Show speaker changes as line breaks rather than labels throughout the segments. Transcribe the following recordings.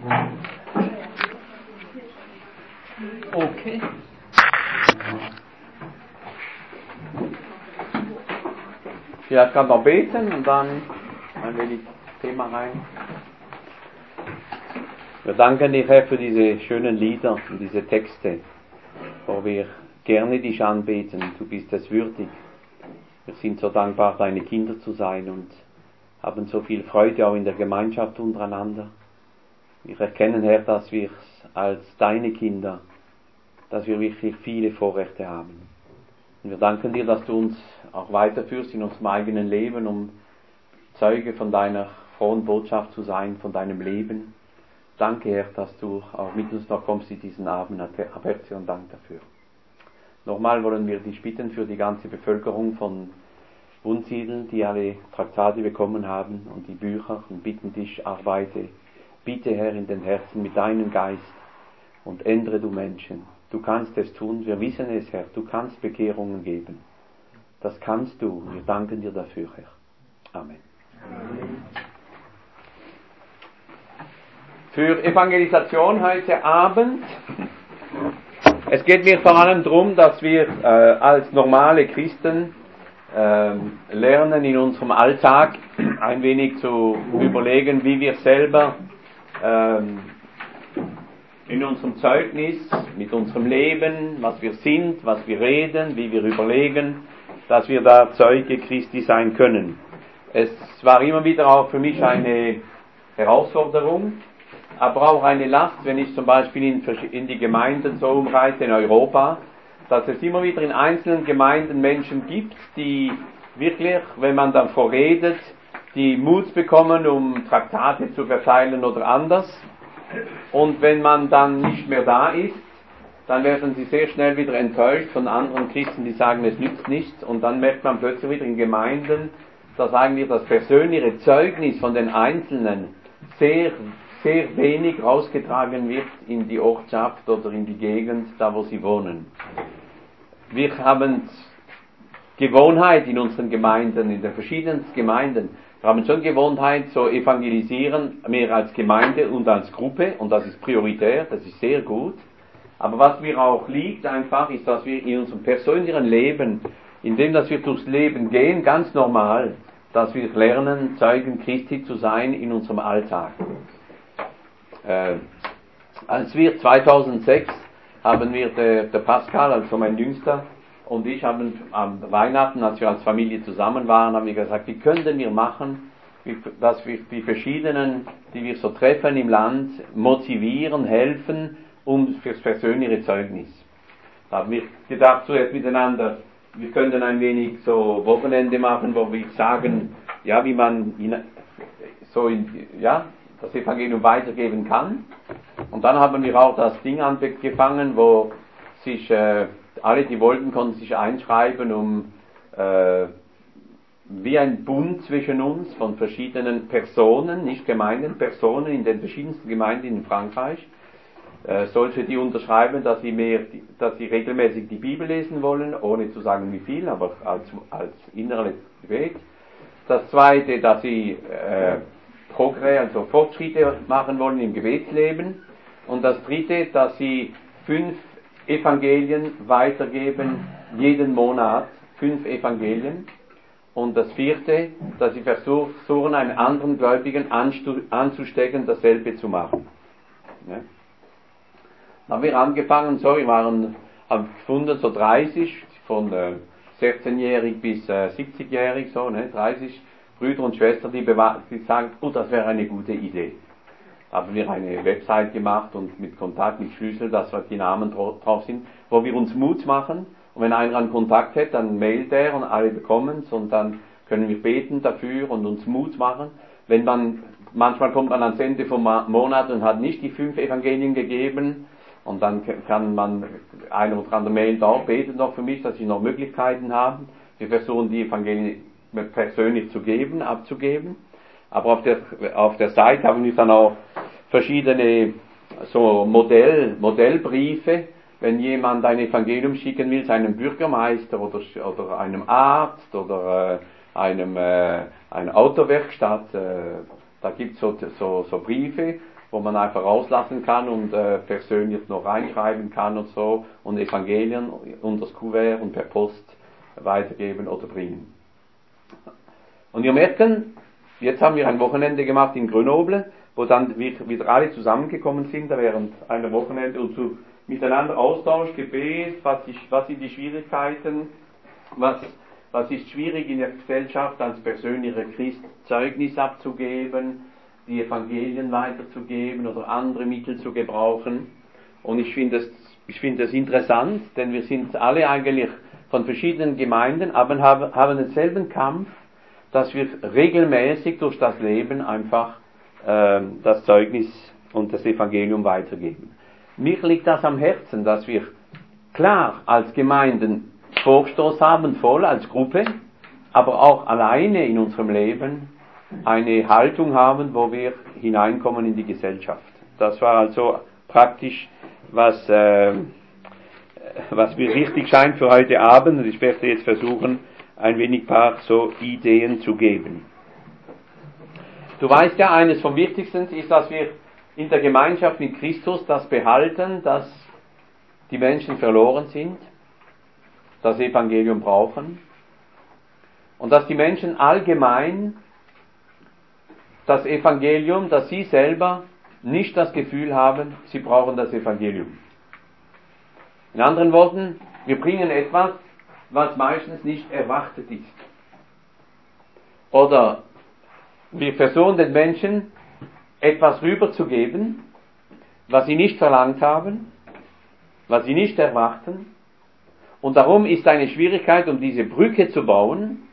Okay. Vielleicht kann man beten und dann ein wenig Thema rein. Wir danken dir, Herr, für diese schönen Lieder und diese Texte, wo wir gerne dich anbeten. Du bist es würdig. Wir sind so dankbar, deine Kinder zu sein und haben so viel Freude auch in der Gemeinschaft untereinander. Wir erkennen, Herr, dass wir als deine Kinder, dass wir wirklich viele Vorrechte haben. Und wir danken dir, dass du uns auch weiterführst in unserem eigenen Leben, um Zeuge von deiner frohen Botschaft zu sein, von deinem Leben. Danke, Herr, dass du auch mit uns noch kommst in diesen Abend. Hab herzlichen Dank dafür. Nochmal wollen wir dich bitten für die ganze Bevölkerung von Wunsiedel, die alle Traktate bekommen haben und die Bücher, und bitten dich, arbeite bitte, Herr, in den Herzen mit deinem Geist und ändere du Menschen. Du kannst es tun, wir wissen es, Herr, du kannst Bekehrungen geben. Das kannst du, wir danken dir dafür, Herr. Amen. Für Evangelisation heute Abend. Es geht mir vor allem darum, dass wir als normale Christen lernen, in unserem Alltag ein wenig zu überlegen, wie wir selber in unserem Zeugnis, mit unserem Leben, was wir sind, was wir reden, wie wir überlegen, dass wir da Zeuge Christi sein können. Es war immer wieder auch für mich eine Herausforderung, aber auch eine Last, wenn ich zum Beispiel in die Gemeinden so umreise in Europa, dass es immer wieder in einzelnen Gemeinden Menschen gibt, die wirklich, wenn man dann vorredet, die Mut bekommen, um Traktate zu verteilen oder anders. Und wenn man dann nicht mehr da ist, dann werden sie sehr schnell wieder enttäuscht von anderen Christen, die sagen, es nützt nichts. Und dann merkt man plötzlich wieder in Gemeinden, dass eigentlich das persönliche Zeugnis von den Einzelnen sehr, sehr wenig rausgetragen wird in die Ortschaft oder in die Gegend, da wo sie wohnen. Wir haben Gewohnheit in unseren Gemeinden, in den verschiedenen Gemeinden. Wir haben schon Gewohnheit zu evangelisieren, mehr als Gemeinde und als Gruppe, und das ist prioritär, das ist sehr gut. Aber was mir auch liegt einfach, ist, dass wir in unserem persönlichen Leben, indem dass wir durchs Leben gehen, ganz normal, dass wir lernen, Zeugen Christi zu sein in unserem Alltag. Als wir 2006 haben wir, der Pascal, also mein Jüngster, und ich haben am Weihnachten, als wir als Familie zusammen waren, haben wir gesagt, wie könnten wir machen, dass wir die verschiedenen, die wir so treffen im Land, motivieren, helfen, fürs persönliche Zeugnis. Da haben wir gedacht, zuerst miteinander, wir könnten ein wenig so Wochenende machen, wo wir sagen, ja, wie man das Evangelium weitergeben kann. Und dann haben wir auch das Ding angefangen, wo sich alle, die wollten, konnten sich einschreiben, um wie ein Bund zwischen uns von verschiedenen Personen, nicht Gemeinden, Personen in den verschiedensten Gemeinden in Frankreich, solche, die unterschreiben, dass sie regelmäßig die Bibel lesen wollen, ohne zu sagen wie viel, aber als innerer Weg. Das zweite, dass sie also Fortschritte machen wollen im Gebetsleben. Und das dritte, dass sie 5 Evangelien weitergeben, jeden Monat 5 Evangelien. Und das vierte, dass sie versuchen, einen anderen Gläubigen anzustecken, dasselbe zu machen. Ja. Dann haben wir angefangen, wir haben gefunden, so 30, von 16-jährig bis 70-jährig, 30 Brüder und Schwestern, die sagen, das wäre eine gute Idee. Haben wir eine Website gemacht und mit Kontakt, mit Schlüssel, dass die Namen drauf sind, wo wir uns Mut machen. Und wenn einer einen Kontakt hat, dann mailt er und alle bekommen es, und dann können wir beten dafür und uns Mut machen. Manchmal kommt man ans Ende vom Monat und hat nicht die 5 Evangelien gegeben, und dann kann man einer oder andere mailen auch, betet noch für mich, dass ich noch Möglichkeiten habe. Wir versuchen die Evangelien persönlich abzugeben. Aber auf der Seite haben wir dann auch verschiedene so Modellbriefe, wenn jemand ein Evangelium schicken will, seinem Bürgermeister oder einem Arzt oder einer Autowerkstatt, da gibt es so Briefe, wo man einfach rauslassen kann und persönlich noch reinschreiben kann und so und Evangelien unter das Kuvert und per Post weitergeben oder bringen. Und wir merken, jetzt haben wir ein Wochenende gemacht in Grenoble, wo dann wieder alle zusammengekommen sind während einer Wochenende und so miteinander Austausch, Gebet, was sind die Schwierigkeiten, was ist schwierig in der Gesellschaft als persönlicher Christ Zeugnis abzugeben, die Evangelien weiterzugeben oder andere Mittel zu gebrauchen. Und ich finde das interessant, denn wir sind alle eigentlich von verschiedenen Gemeinden, aber haben denselben Kampf, dass wir regelmäßig durch das Leben einfach das Zeugnis und das Evangelium weitergeben. Mir liegt das am Herzen, dass wir klar als Gemeinden Vorstoß haben, voll als Gruppe, aber auch alleine in unserem Leben eine Haltung haben, wo wir hineinkommen in die Gesellschaft. Das war also praktisch, was mir wichtig scheint für heute Abend, und ich werde jetzt versuchen, ein wenig paar so Ideen zu geben. Du weißt ja, eines vom Wichtigsten ist, dass wir in der Gemeinschaft mit Christus das behalten, dass die Menschen verloren sind, das Evangelium brauchen und dass die Menschen allgemein das Evangelium, dass sie selber nicht das Gefühl haben, sie brauchen das Evangelium. In anderen Worten, wir bringen etwas, was meistens nicht erwartet ist. Oder wir versuchen den Menschen etwas rüberzugeben, was sie nicht verlangt haben, was sie nicht erwarten. Und darum ist eine Schwierigkeit, um diese Brücke zu bauen,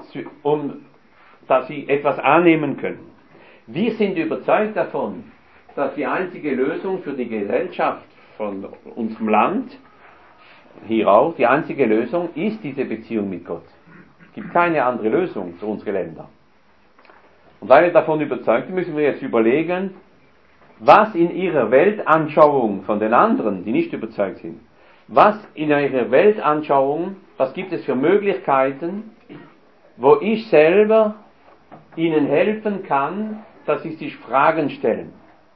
dass sie etwas annehmen können. Wir sind überzeugt davon, dass die einzige Lösung für die Gesellschaft von unserem Land, hier auch, die einzige Lösung ist diese Beziehung mit Gott. Es gibt keine andere Lösung für unsere Länder. Und weil wir davon überzeugt sind, müssen wir jetzt überlegen, was in ihrer Weltanschauung von den anderen, die nicht überzeugt sind, was in ihrer Weltanschauung, was gibt es für Möglichkeiten, wo ich selber ihnen helfen kann, dass sie sich Fragen stellen.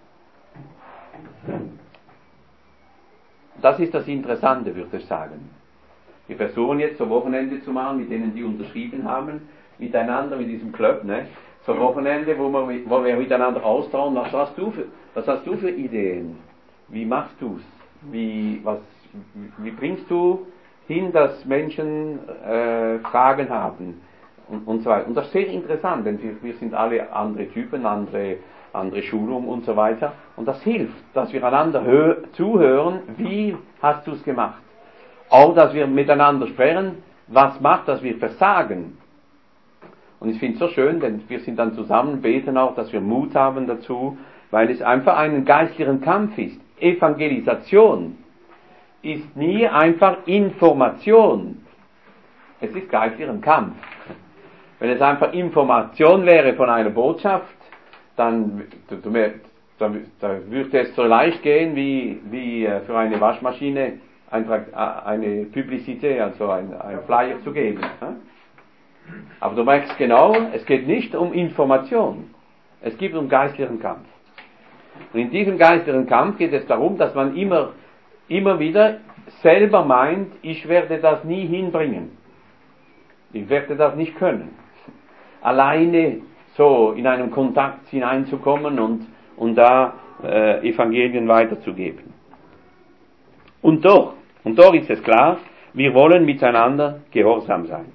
Das ist das Interessante, würde ich sagen. Wir versuchen jetzt so Wochenende zu machen, mit denen die unterschrieben haben, miteinander mit diesem Club, ne? So Wochenende, wo wir miteinander austauschen. Was hast du für Ideen? Wie machst du's? Wie bringst du hin, dass Menschen Fragen haben? Und so weiter. Und das ist sehr interessant, denn wir sind alle andere Typen, andere Schulung und so weiter. Und das hilft, dass wir einander zuhören, wie hast du es gemacht? Auch, dass wir miteinander sprechen, was macht, dass wir versagen? Und ich finde es so schön, denn wir sind dann zusammen, beten auch, dass wir Mut haben dazu, weil es einfach einen geistlichen Kampf ist. Evangelisation ist nie einfach Information. Es ist geistlicher Kampf. Wenn es einfach Information wäre von einer Botschaft, dann würde es so leicht gehen wie für eine Waschmaschine eine Publicité, also ein Flyer zu geben. Aber du merkst genau, es geht nicht um Information, es geht um geistlichen Kampf. Und in diesem geistlichen Kampf geht es darum, dass man immer wieder selber meint, ich werde das nie hinbringen. Ich werde das nicht können. Alleine so in einen Kontakt hineinzukommen und da Evangelien weiterzugeben. Und doch ist es klar, wir wollen miteinander gehorsam sein.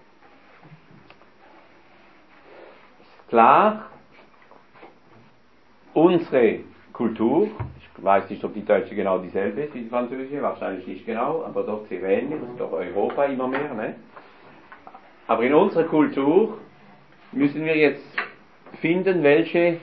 Klar, unsere Kultur, ich weiß nicht, ob die deutsche genau dieselbe ist wie die französische, wahrscheinlich nicht genau, aber doch sehr ähnlich, das ist doch Europa immer mehr, ne? Aber in unserer Kultur müssen wir jetzt finden, welche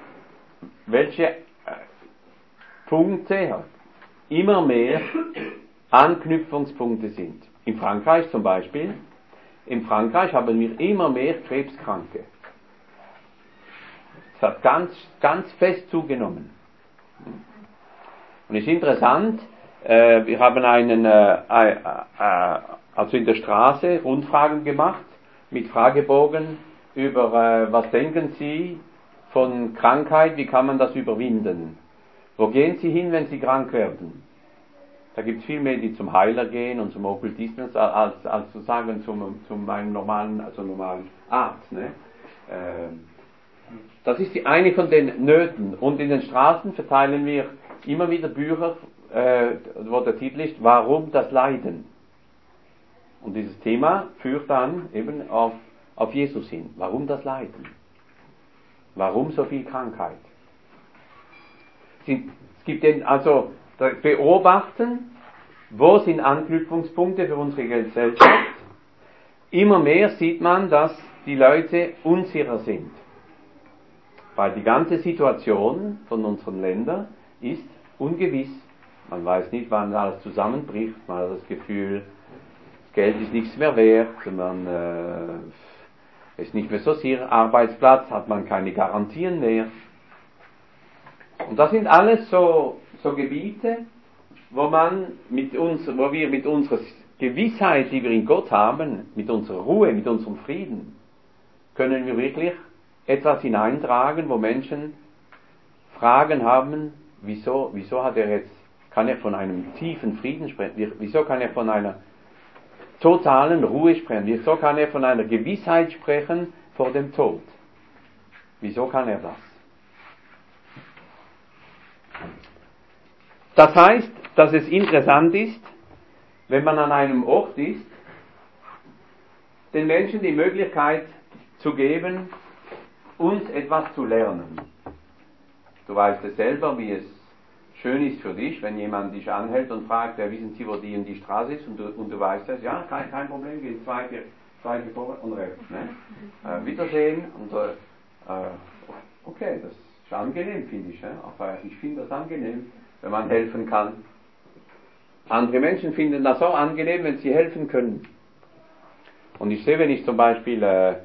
Punkte immer mehr Anknüpfungspunkte sind. In Frankreich zum Beispiel, haben wir immer mehr Krebskranke. Es hat ganz fest zugenommen. Und es ist interessant, wir haben also in der Straße Rundfragen gemacht, mit Fragebogen über was denken Sie, von Krankheit, wie kann man das überwinden? Wo gehen Sie hin, wenn Sie krank werden? Da gibt es viel mehr, die zum Heiler gehen und zum Okkultisten, als zu sagen zum einem normalen Arzt. Ne? Das ist eine von den Nöten. Und in den Straßen verteilen wir immer wieder Bücher, wo der Titel ist, Warum das Leiden? Und dieses Thema führt dann eben auf Jesus hin. Warum das Leiden? Warum so viel Krankheit? Es gibt also beobachten, wo sind Anknüpfungspunkte für unsere Gesellschaft. Immer mehr sieht man, dass die Leute unsicher sind. Weil die ganze Situation von unseren Ländern ist ungewiss. Man weiß nicht, wann alles zusammenbricht. Man hat das Gefühl, das Geld ist nichts mehr wert. Man ist nicht mehr so sicher. Arbeitsplatz hat man keine Garantien mehr. Und das sind alles so Gebiete, wo wir mit unserer Gewissheit, die wir in Gott haben, mit unserer Ruhe, mit unserem Frieden, können wir wirklich etwas hineintragen, wo Menschen Fragen haben, wieso kann er von einem tiefen Frieden sprechen, wieso kann er von einer totalen Ruhe sprechen, wieso kann er von einer Gewissheit sprechen vor dem Tod? Wieso kann er das? Das heißt, dass es interessant ist, wenn man an einem Ort ist, den Menschen die Möglichkeit zu geben, uns etwas zu lernen. Du weißt es selber, wie es schön ist für dich, wenn jemand dich anhält und fragt, ja, wissen Sie, wo die Straße ist? Und du weißt das, ja, kein Problem, geht zweite vor und rechts. Ne? Wiedersehen. Und okay, das ist angenehm, finde ich. Aber ich finde das angenehm, wenn man helfen kann. Andere Menschen finden das auch angenehm, wenn sie helfen können. Und ich sehe, wenn ich zum Beispiel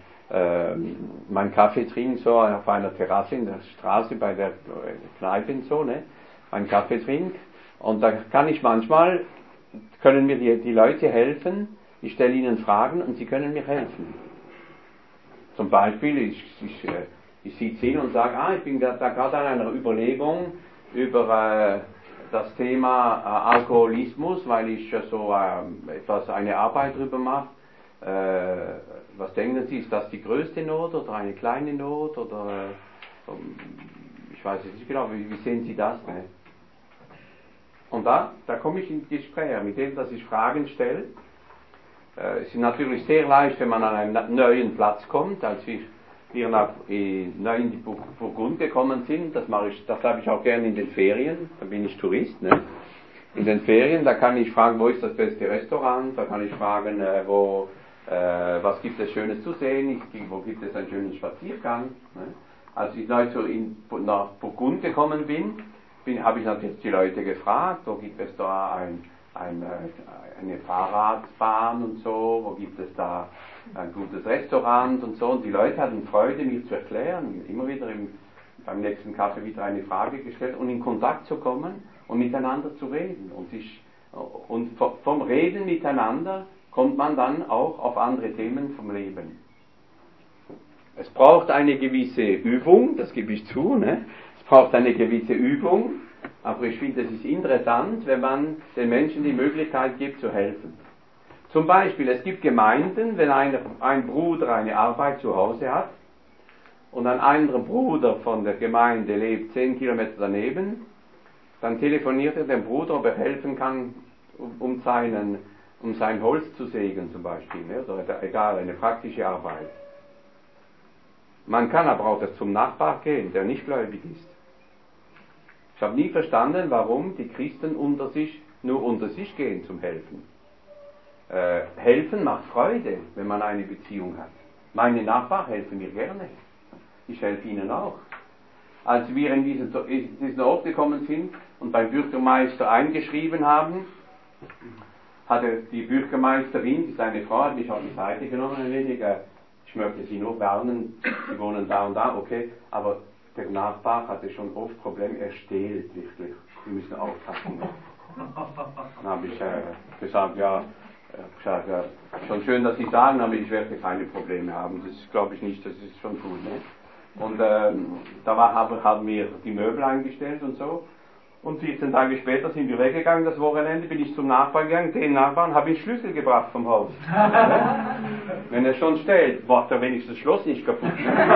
meinen Kaffee trinke, so auf einer Terrasse in der Straße bei der Kneipe und so, ne, meinen Kaffee trinke, und da können mir die Leute helfen, ich stelle ihnen Fragen und sie können mir helfen. Zum Beispiel, ich sitze hin und sage, ich bin da gerade an einer Überlegung über das Thema Alkoholismus, weil ich so eine Arbeit drüber mache. Was denken Sie, ist das die größte Not oder eine kleine Not? Oder ich weiß es nicht genau, wie sehen Sie das? Ne? Und da komme ich in Gespräch, mit dem, dass ich Fragen stelle. Es ist natürlich sehr leicht, wenn man an einen neuen Platz kommt, als wir neu in die Burgund gekommen sind. Das habe ich auch gerne in den Ferien, da bin ich Tourist. Ne? In den Ferien, da kann ich fragen, wo ist das beste Restaurant, da kann ich fragen, was gibt es Schönes zu sehen, wo gibt es einen schönen Spaziergang. Ne? Als ich neu nach Burgund gekommen bin, habe ich natürlich die Leute gefragt, wo gibt es da eine Fahrradbahn und so, wo gibt es da ein gutes Restaurant und so. Und die Leute hatten Freude, mir zu erklären, immer wieder beim nächsten Kaffee wieder eine Frage gestellt und in Kontakt zu kommen und miteinander zu reden. Und vom Reden miteinander kommt man dann auch auf andere Themen vom Leben. Es braucht eine gewisse Übung, das gebe ich zu, ne? Es braucht eine gewisse Übung, aber ich finde, es ist interessant, wenn man den Menschen die Möglichkeit gibt, zu helfen. Zum Beispiel, es gibt Gemeinden, wenn ein Bruder eine Arbeit zu Hause hat und ein anderer Bruder von der Gemeinde lebt 10 Kilometer daneben, dann telefoniert er dem Bruder, ob er helfen kann, um sein Holz zu sägen zum Beispiel, ne? Oder egal, eine praktische Arbeit. Man kann aber auch zum Nachbar gehen, der nicht gläubig ist. Ich habe nie verstanden, warum die Christen nur unter sich gehen zum Helfen. Helfen macht Freude, wenn man eine Beziehung hat. Meine Nachbarn helfen mir gerne. Ich helfe ihnen auch. Als wir in diesen Ort gekommen sind und beim Bürgermeister eingeschrieben haben, hatte die Bürgermeisterin, die ist eine Frau, hat mich auf die Seite genommen ein wenig. Ich möchte Sie nur warnen, Sie wohnen da und da, okay, aber der Nachbar hatte schon oft Probleme, er stehlt wirklich. Sie müssen aufpassen. Dann habe ich gesagt, ja, schon schön, dass Sie sagen, aber ich werde keine Probleme haben. Das glaube ich nicht, das ist schon gut. Ne? Und haben wir die Möbel eingestellt und so. Und 14 Tage später sind wir weggegangen, das Wochenende bin ich zum Nachbarn gegangen, den Nachbarn habe ich Schlüssel gebracht vom Haus. Wenn er schon steht, macht er wenigstens das Schloss nicht kaputt.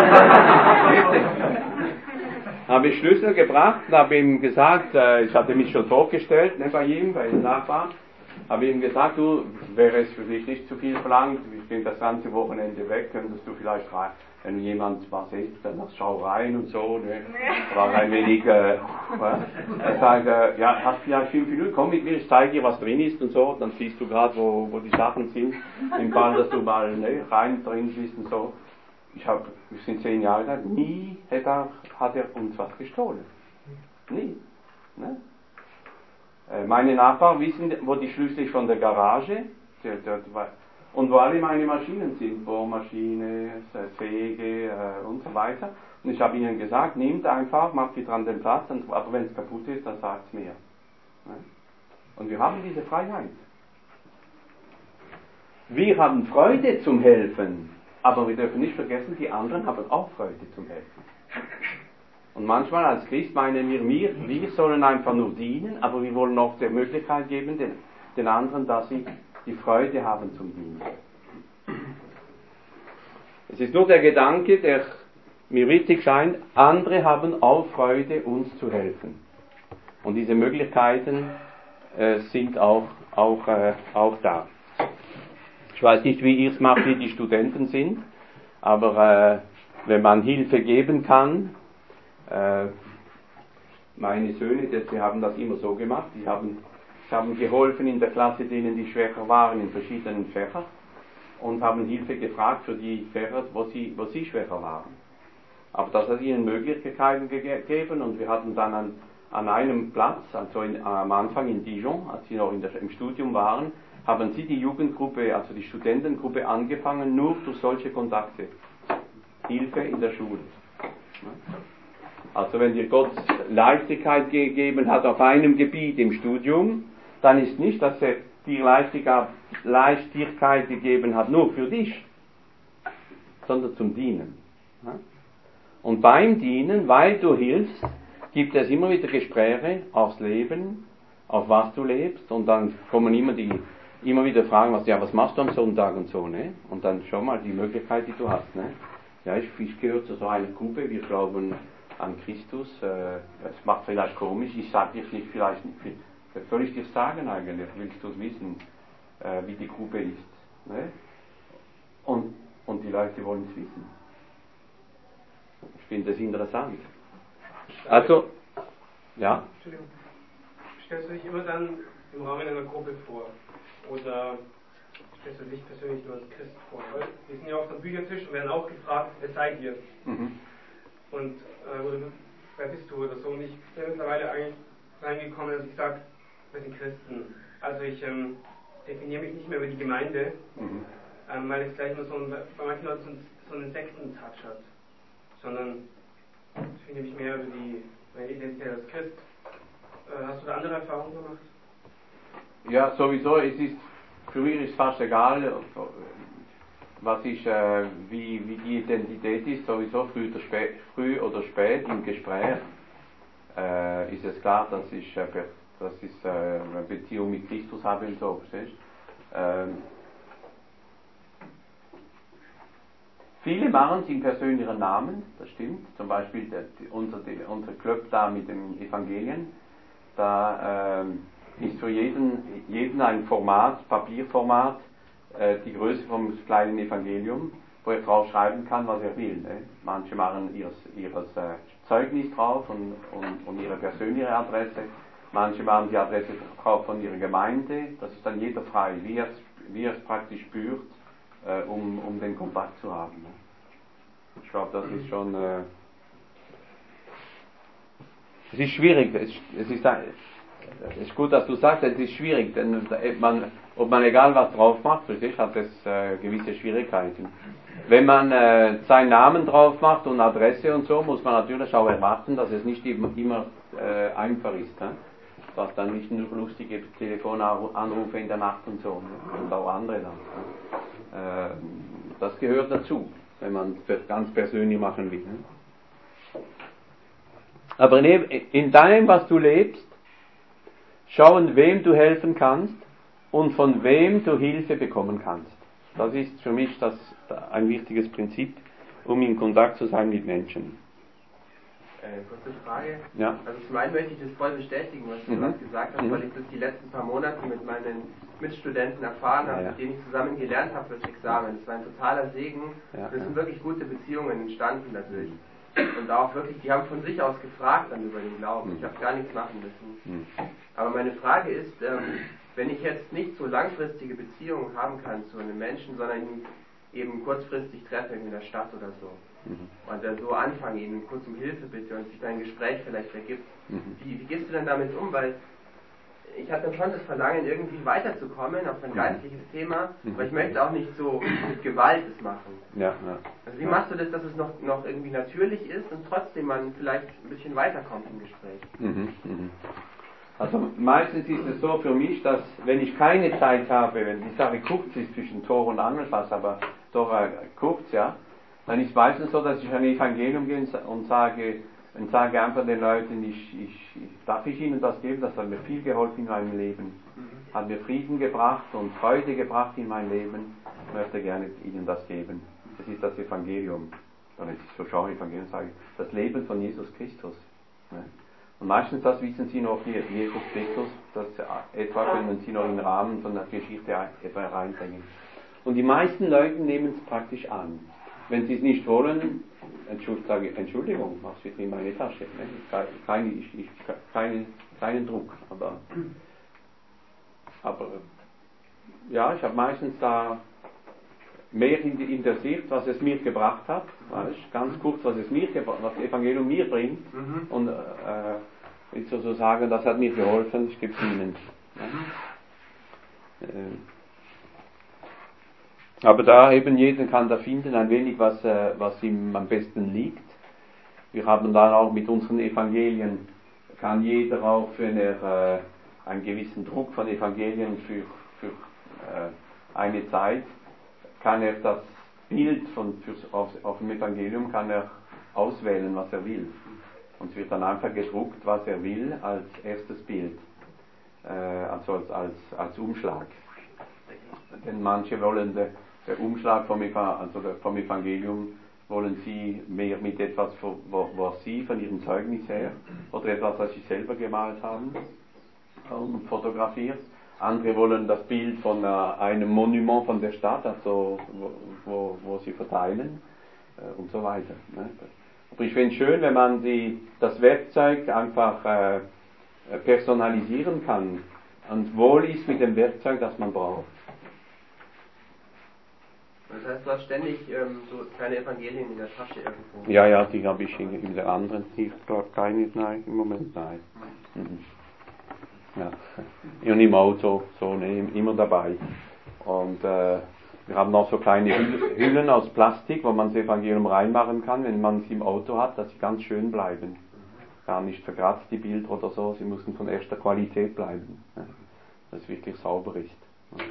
Habe ich Schlüssel gebracht und habe ihm gesagt, ich hatte mich schon vorgestellt, ne, bei ihm, bei den Nachbarn, habe ihm gesagt, du, wäre es für dich nicht zu viel verlangt, ich bin das ganze Wochenende weg, könntest du vielleicht rein, wenn jemand was isst, dann schau rein und so, ne, war ein wenig, er sagt, ja, hast vielleicht 5 Minuten, komm mit mir, ich zeige dir, was drin ist und so, dann siehst du gerade, wo die Sachen sind, im Fall, dass du mal, ne, rein drin bist und so. Wir sind 10 Jahre alt, nie hat er uns was gestohlen. Nie. Ne? Meine Nachbarn wissen, wo die Schlüssel ist von der Garage und wo alle meine Maschinen sind, Bohrmaschine, Säge und so weiter. Und ich habe ihnen gesagt, nehmt einfach, macht die dran den Platz, aber wenn es kaputt ist, dann sagt es mir. Ne? Und wir haben diese Freiheit. Wir haben Freude zum Helfen. Aber wir dürfen nicht vergessen, die anderen haben auch Freude zum Helfen. Und manchmal als Christ meinen wir sollen einfach nur dienen, aber wir wollen auch die Möglichkeit geben, den anderen, dass sie die Freude haben zum Dienen. Es ist nur der Gedanke, der mir wichtig scheint, andere haben auch Freude, uns zu helfen. Und diese Möglichkeiten sind auch da. Ich weiß nicht, wie ihr es macht, wie die Studenten sind, aber wenn man Hilfe geben kann, meine Söhne, sie haben das immer so gemacht, sie haben geholfen in der Klasse denen, die schwächer waren in verschiedenen Fächern und haben Hilfe gefragt für die Fächer, wo sie schwächer waren. Aber das hat ihnen Möglichkeiten gegeben und wir hatten dann an einem Platz, also am Anfang in Dijon, als sie noch im Studium waren, haben sie die Jugendgruppe, also die Studentengruppe angefangen, nur durch solche Kontakte. Hilfe in der Schule. Also wenn dir Gott Leichtigkeit gegeben hat auf einem Gebiet im Studium, dann ist nicht, dass er dir Leichtigkeit gegeben hat nur für dich, sondern zum Dienen. Und beim Dienen, weil du hilfst, gibt es immer wieder Gespräche aufs Leben, auf was du lebst, und dann kommen immer wieder Fragen, was machst du am Sonntag und so, ne? Und dann schau mal die Möglichkeit, die du hast, ne? Ja, ich gehöre zu so einer Gruppe, wir glauben an Christus, das macht vielleicht komisch, ich sage dir nicht, soll ich dir sagen eigentlich, willst du es wissen, wie die Gruppe ist, ne? Und die Leute wollen es wissen. Ich finde das interessant. Also, ja?
Entschuldigung. Stellst du dich immer dann im Rahmen einer Gruppe vor? Oder stellst du dich persönlich nur als Christ vor? Weil wir sind ja oft am Büchertisch und werden auch gefragt, wer seid ihr? Mhm. Und wer bist du oder so? Und ich bin mittlerweile eigentlich reingekommen, dass ich sage, wir sind Christen. Also ich definiere mich nicht mehr über die Gemeinde, weil es gleich immer bei manchen Leuten so einen Sektentouch hat. Sondern ich definiere mich mehr über meine Identität als Christ. Hast du da andere Erfahrungen gemacht?
Ja, sowieso, für mich ist fast egal, wie die Identität ist, sowieso früh oder spät im Gespräch ist es klar, dass ich eine Beziehung mit Christus habe und so, verstehst? Viele machen es im persönlichen Namen, das stimmt, zum Beispiel unser Club da mit den Evangelien, da ist für jeden ein Papierformat, die Größe vom kleinen Evangelium, wo er drauf schreiben kann, was er will. Ne? Manche machen ihr Zeugnis drauf und ihre persönliche Adresse, manche machen die Adresse drauf von ihrer Gemeinde, das ist dann jeder frei, wie er es praktisch spürt, um den Kontakt zu haben. Ne? Ich glaube, das ist schon... es ist schwierig, es ist gut, dass du sagst, es ist schwierig, denn ob man egal was drauf macht, hat es gewisse Schwierigkeiten. Wenn man seinen Namen drauf macht und Adresse und so, muss man natürlich auch erwarten, dass es nicht immer einfach ist. Dass dann nicht nur lustige Telefonanrufe in der Nacht und so, ne? Und auch andere dann. Das gehört dazu, wenn man es ganz persönlich machen will. Ne? Aber in deinem, was du lebst, schauen, wem du helfen kannst und von wem du Hilfe bekommen kannst. Das ist für mich ein wichtiges Prinzip, um in Kontakt zu sein mit Menschen.
Kurze Frage.
Ja.
Also zum einen möchte ich das voll bestätigen, was du gerade gesagt hast, weil ich das die letzten paar Monate mit meinen Mitstudenten erfahren habe, mit denen ich zusammen gelernt habe fürs Examen. Das war ein totaler Segen. Es sind wirklich gute Beziehungen entstanden dadurch. Und auch wirklich, die haben von sich aus gefragt dann über den Glauben. Ich habe gar nichts machen müssen. Aber meine Frage ist, wenn ich jetzt nicht so langfristige Beziehungen haben kann zu einem Menschen, sondern ihn eben kurzfristig treffe in der Stadt oder so, und dann so anfange, ihn kurz um Hilfe bitte und sich da ein Gespräch vielleicht ergibt, wie gehst du denn damit um? Weil ich habe dann schon das Verlangen, irgendwie weiterzukommen auf ein geistliches Thema, aber ich möchte auch nicht so mit Gewalt es machen. Also wie machst du das, dass es noch irgendwie natürlich ist und trotzdem man vielleicht ein bisschen weiterkommt im Gespräch?
Also meistens ist es so für mich, dass wenn ich keine Zeit habe, wenn die Sache kurz ist zwischen Tor und Angelpass, aber doch kurz, ja, dann ist es meistens so, dass ich ein Evangelium gehe und sage einfach den Leuten, darf ich ihnen das geben, das hat mir viel geholfen in meinem Leben, hat mir Frieden gebracht und Freude gebracht in mein Leben, ich möchte gerne ihnen das geben. Das ist das Evangelium, wenn ich so schaue, Evangelium sage ich, das Leben von Jesus Christus. Ne? Und meistens das wissen sie noch, Jesus Christus, das etwa können sie noch im Rahmen von der Geschichte etwa reinbringen. Und die meisten Leute nehmen es praktisch an. Wenn sie es nicht wollen, sage ich, Entschuldigung, mach's wieder in meine Tasche. Ne? Keinen Druck. Aber ja, ich habe meistens da mehr in der Sicht, was es mir gebracht hat, weißt, ganz kurz, was das Evangelium mir bringt, und ich so sagen, das hat mir geholfen, ich gebe es ihnen. Aber da eben jeder kann da finden ein wenig, was ihm am besten liegt. Wir haben dann auch mit unseren Evangelien, kann jeder auch, wenn er einen gewissen Druck von Evangelien für eine Zeit, kann er das Bild auf dem Evangelium kann er auswählen, was er will. Und es wird dann einfach gedruckt, was er will, als erstes Bild, also als Umschlag. Denn manche wollen der Umschlag vom Evangelium wollen sie mehr mit etwas, was sie von ihrem Zeugnis her, oder etwas, was sie selber gemalt haben und fotografiert. Andere wollen das Bild von einem Monument von der Stadt, also wo sie verteilen, und so weiter. Ne? Aber ich finde es schön, wenn man das Werkzeug einfach personalisieren kann und wohl ist mit dem Werkzeug, das man braucht.
Das heißt, du hast ständig so kleine Evangelien in der Tasche irgendwo?
Ja, die habe ich in der anderen. Hier dort keine, nein, im Moment nein. Ja. Und im Auto, so immer dabei. Und wir haben noch so kleine Hüllen aus Plastik, wo man das Evangelium reinmachen kann, wenn man es im Auto hat, dass sie ganz schön bleiben. Gar nicht verkratzt, die Bilder oder so, sie müssen von erster Qualität bleiben. Ja. Dass es wirklich sauber ist. Ja.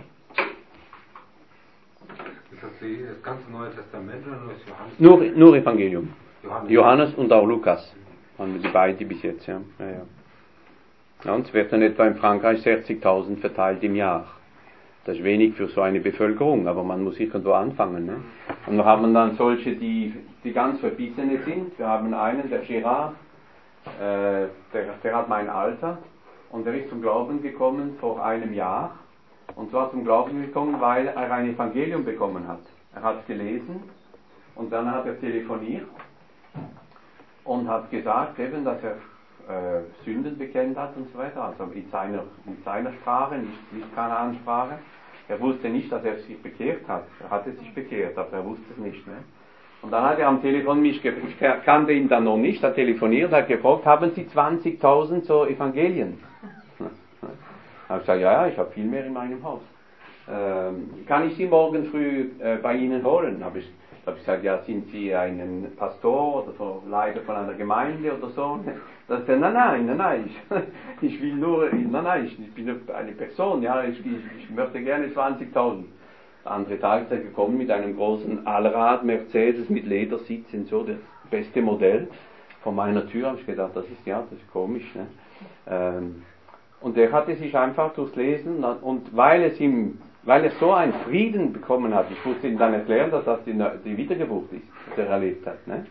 Ist das ganze Neue Testament oder nur das Johannes?
Nur Evangelium. Johannes und auch Lukas. Haben wir die beiden bis jetzt, ja. Ja, und es wird dann etwa in Frankreich 60.000 verteilt im Jahr. Das ist wenig für so eine Bevölkerung, aber man muss irgendwo anfangen. Ne? Und wir haben dann solche, die ganz Verbissene sind. Wir haben einen, der Gerard, der hat mein Alter und der ist zum Glauben gekommen vor einem Jahr. Und zwar zum Glauben gekommen, weil er ein Evangelium bekommen hat. Er hat es gelesen und dann hat er telefoniert und hat gesagt, eben, dass er Sünden bekennt hat und so weiter, also in seiner Sprache, nicht Kanaansprache. Er wusste nicht, dass er sich bekehrt hat. Er hatte sich bekehrt, aber er wusste es nicht. Ne? Und dann hat er am Telefon ich kannte ihn dann noch nicht, hat telefoniert, hat gefragt, haben Sie 20.000 so Evangelien? Da habe ich gesagt, ja, ich habe viel mehr in meinem Haus. Kann ich Sie morgen früh bei Ihnen holen? Habe ich gesagt, ja, sind Sie ein Pastor oder so, Leiter von einer Gemeinde oder so? Da sagt er, nein, ich will nur, ich bin eine Person, ja, ich möchte gerne 20.000. Der andere Tag ist er gekommen mit einem großen Allrad Mercedes mit Ledersitzen, so das beste Modell. vor meiner Tür, habe ich gedacht, das ist komisch. Ne? Und er hatte sich einfach durchs Lesen, und weil er so einen Frieden bekommen hat, ich musste ihm dann erklären, dass das die Wiedergeburt ist, die er erlebt hat. Ne?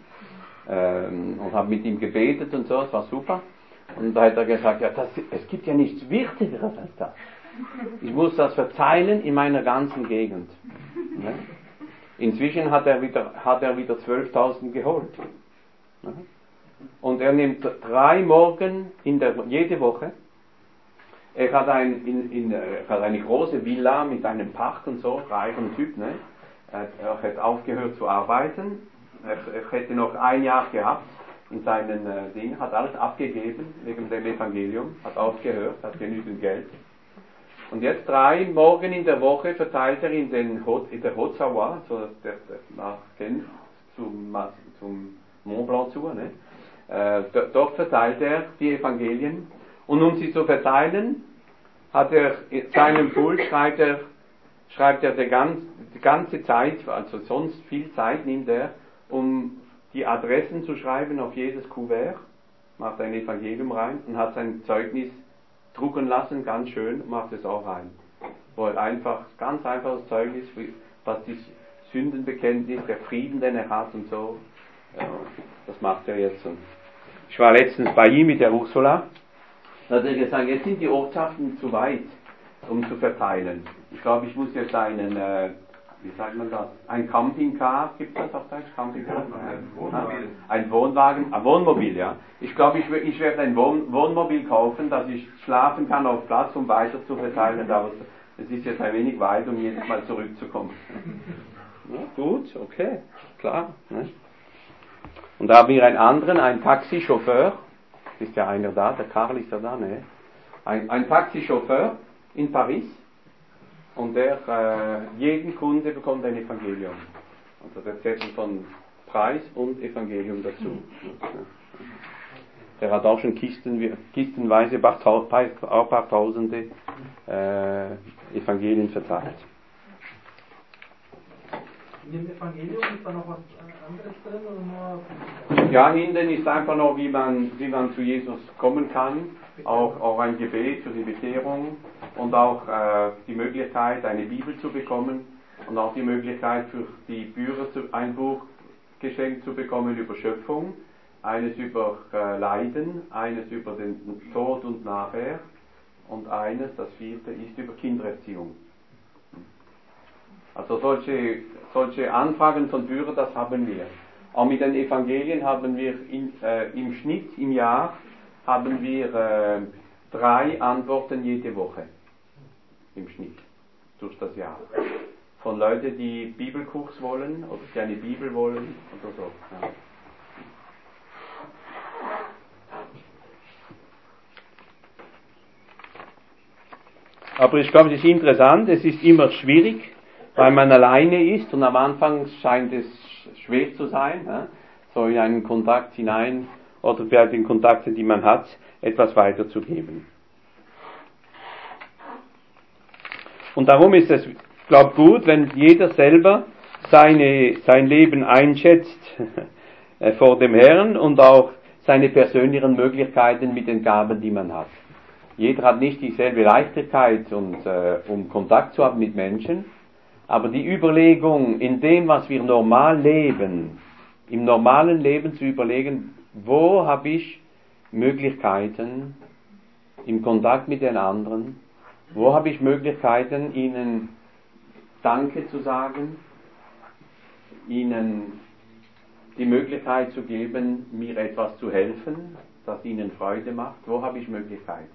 Und habe mit ihm gebetet und so, es war super. Und da hat er gesagt, ja, es gibt ja nichts Wichtigeres als das. Ich muss das verteilen in meiner ganzen Gegend. Ne? Inzwischen hat er wieder 12.000 geholt. Ne? Und er nimmt 3 Morgen jede Woche. Er hat eine große Villa mit einem Park und so, reicher Typ. Ne? Er hat aufgehört zu arbeiten. Er hätte noch 1 Jahr gehabt in seinen Dingen, hat alles abgegeben wegen dem Evangelium, hat aufgehört, hat genügend Geld. Und jetzt 3 Morgen in der Woche verteilt er in der Haute-Savoie, so nach Genf zum Mont Blanc zu. Ne? Dort verteilt er die Evangelien. Und um sie zu verteilen, hat er in seinem Pult schreibt er die ganze Zeit, also sonst viel Zeit nimmt er, um die Adressen zu schreiben auf jedes Kuvert, macht ein Evangelium rein und hat sein Zeugnis drucken lassen, ganz schön, macht es auch rein. Wo er ganz einfaches Zeugnis, was die Sündenbekenntnis, der Frieden, den er hat und so, das macht er jetzt. Und ich war letztens bei ihm mit der Ursula, da hat er gesagt, jetzt sind die Ortschaften zu weit, um zu verteilen. Ich glaube, ich muss jetzt wie sagt man das? Ein Campingcar, gibt es das auf Deutsch? Campingcar? Ein Wohnwagen, ein Wohnmobil, ja. Ich glaube, ich werde ein Wohnmobil kaufen, dass ich schlafen kann auf Platz, um weiter zu verteilen, aber es ist jetzt ein wenig weit, um jedes Mal zurückzukommen. Ja, gut, okay, klar. Ne? Und da haben wir einen Taxichauffeur, ist ja einer da, der Karl ist ja da, ne? Ein Taxichauffeur in Paris. Und jeden Kunde bekommt ein Evangelium. Also der Zettel von Preis und Evangelium dazu. Der hat auch schon kistenweise ein paar Tausende Evangelien verteilt.
In dem Evangelium ist da noch was anderes drin oder nur?
Ja, hinten ist einfach noch, wie man zu Jesus kommen kann. Auch ein Gebet für die Bekehrung und auch die Möglichkeit, eine Bibel zu bekommen und auch die Möglichkeit für die Bürger ein Buch geschenkt zu bekommen über Schöpfung, eines über Leiden, eines über den Tod und nachher und eines, das 4. ist über Kindererziehung. Also solche Anfragen von Bürgern, das haben wir. Auch mit den Evangelien haben wir im Schnitt im Jahr 3 Antworten jede Woche. Im Schnitt. Durch das Jahr. Von Leuten, die Bibelkurs wollen oder die eine Bibel wollen oder so. Ja. Aber ich glaube, es ist interessant, es ist immer schwierig, weil man alleine ist und am Anfang scheint es schwer zu sein, so in einen Kontakt hinein oder bei den Kontakten, die man hat, etwas weiterzugeben. Und darum ist es, glaube ich, gut, wenn jeder selber sein Leben einschätzt vor dem Herrn und auch seine persönlichen Möglichkeiten mit den Gaben, die man hat. Jeder hat nicht dieselbe Leichtigkeit, um Kontakt zu haben mit Menschen, aber die Überlegung, in dem, was wir normal leben, im normalen Leben zu überlegen, wo habe ich Möglichkeiten im Kontakt mit den anderen, wo habe ich Möglichkeiten, ihnen Danke zu sagen, ihnen die Möglichkeit zu geben, mir etwas zu helfen, das ihnen Freude macht, wo habe ich Möglichkeiten?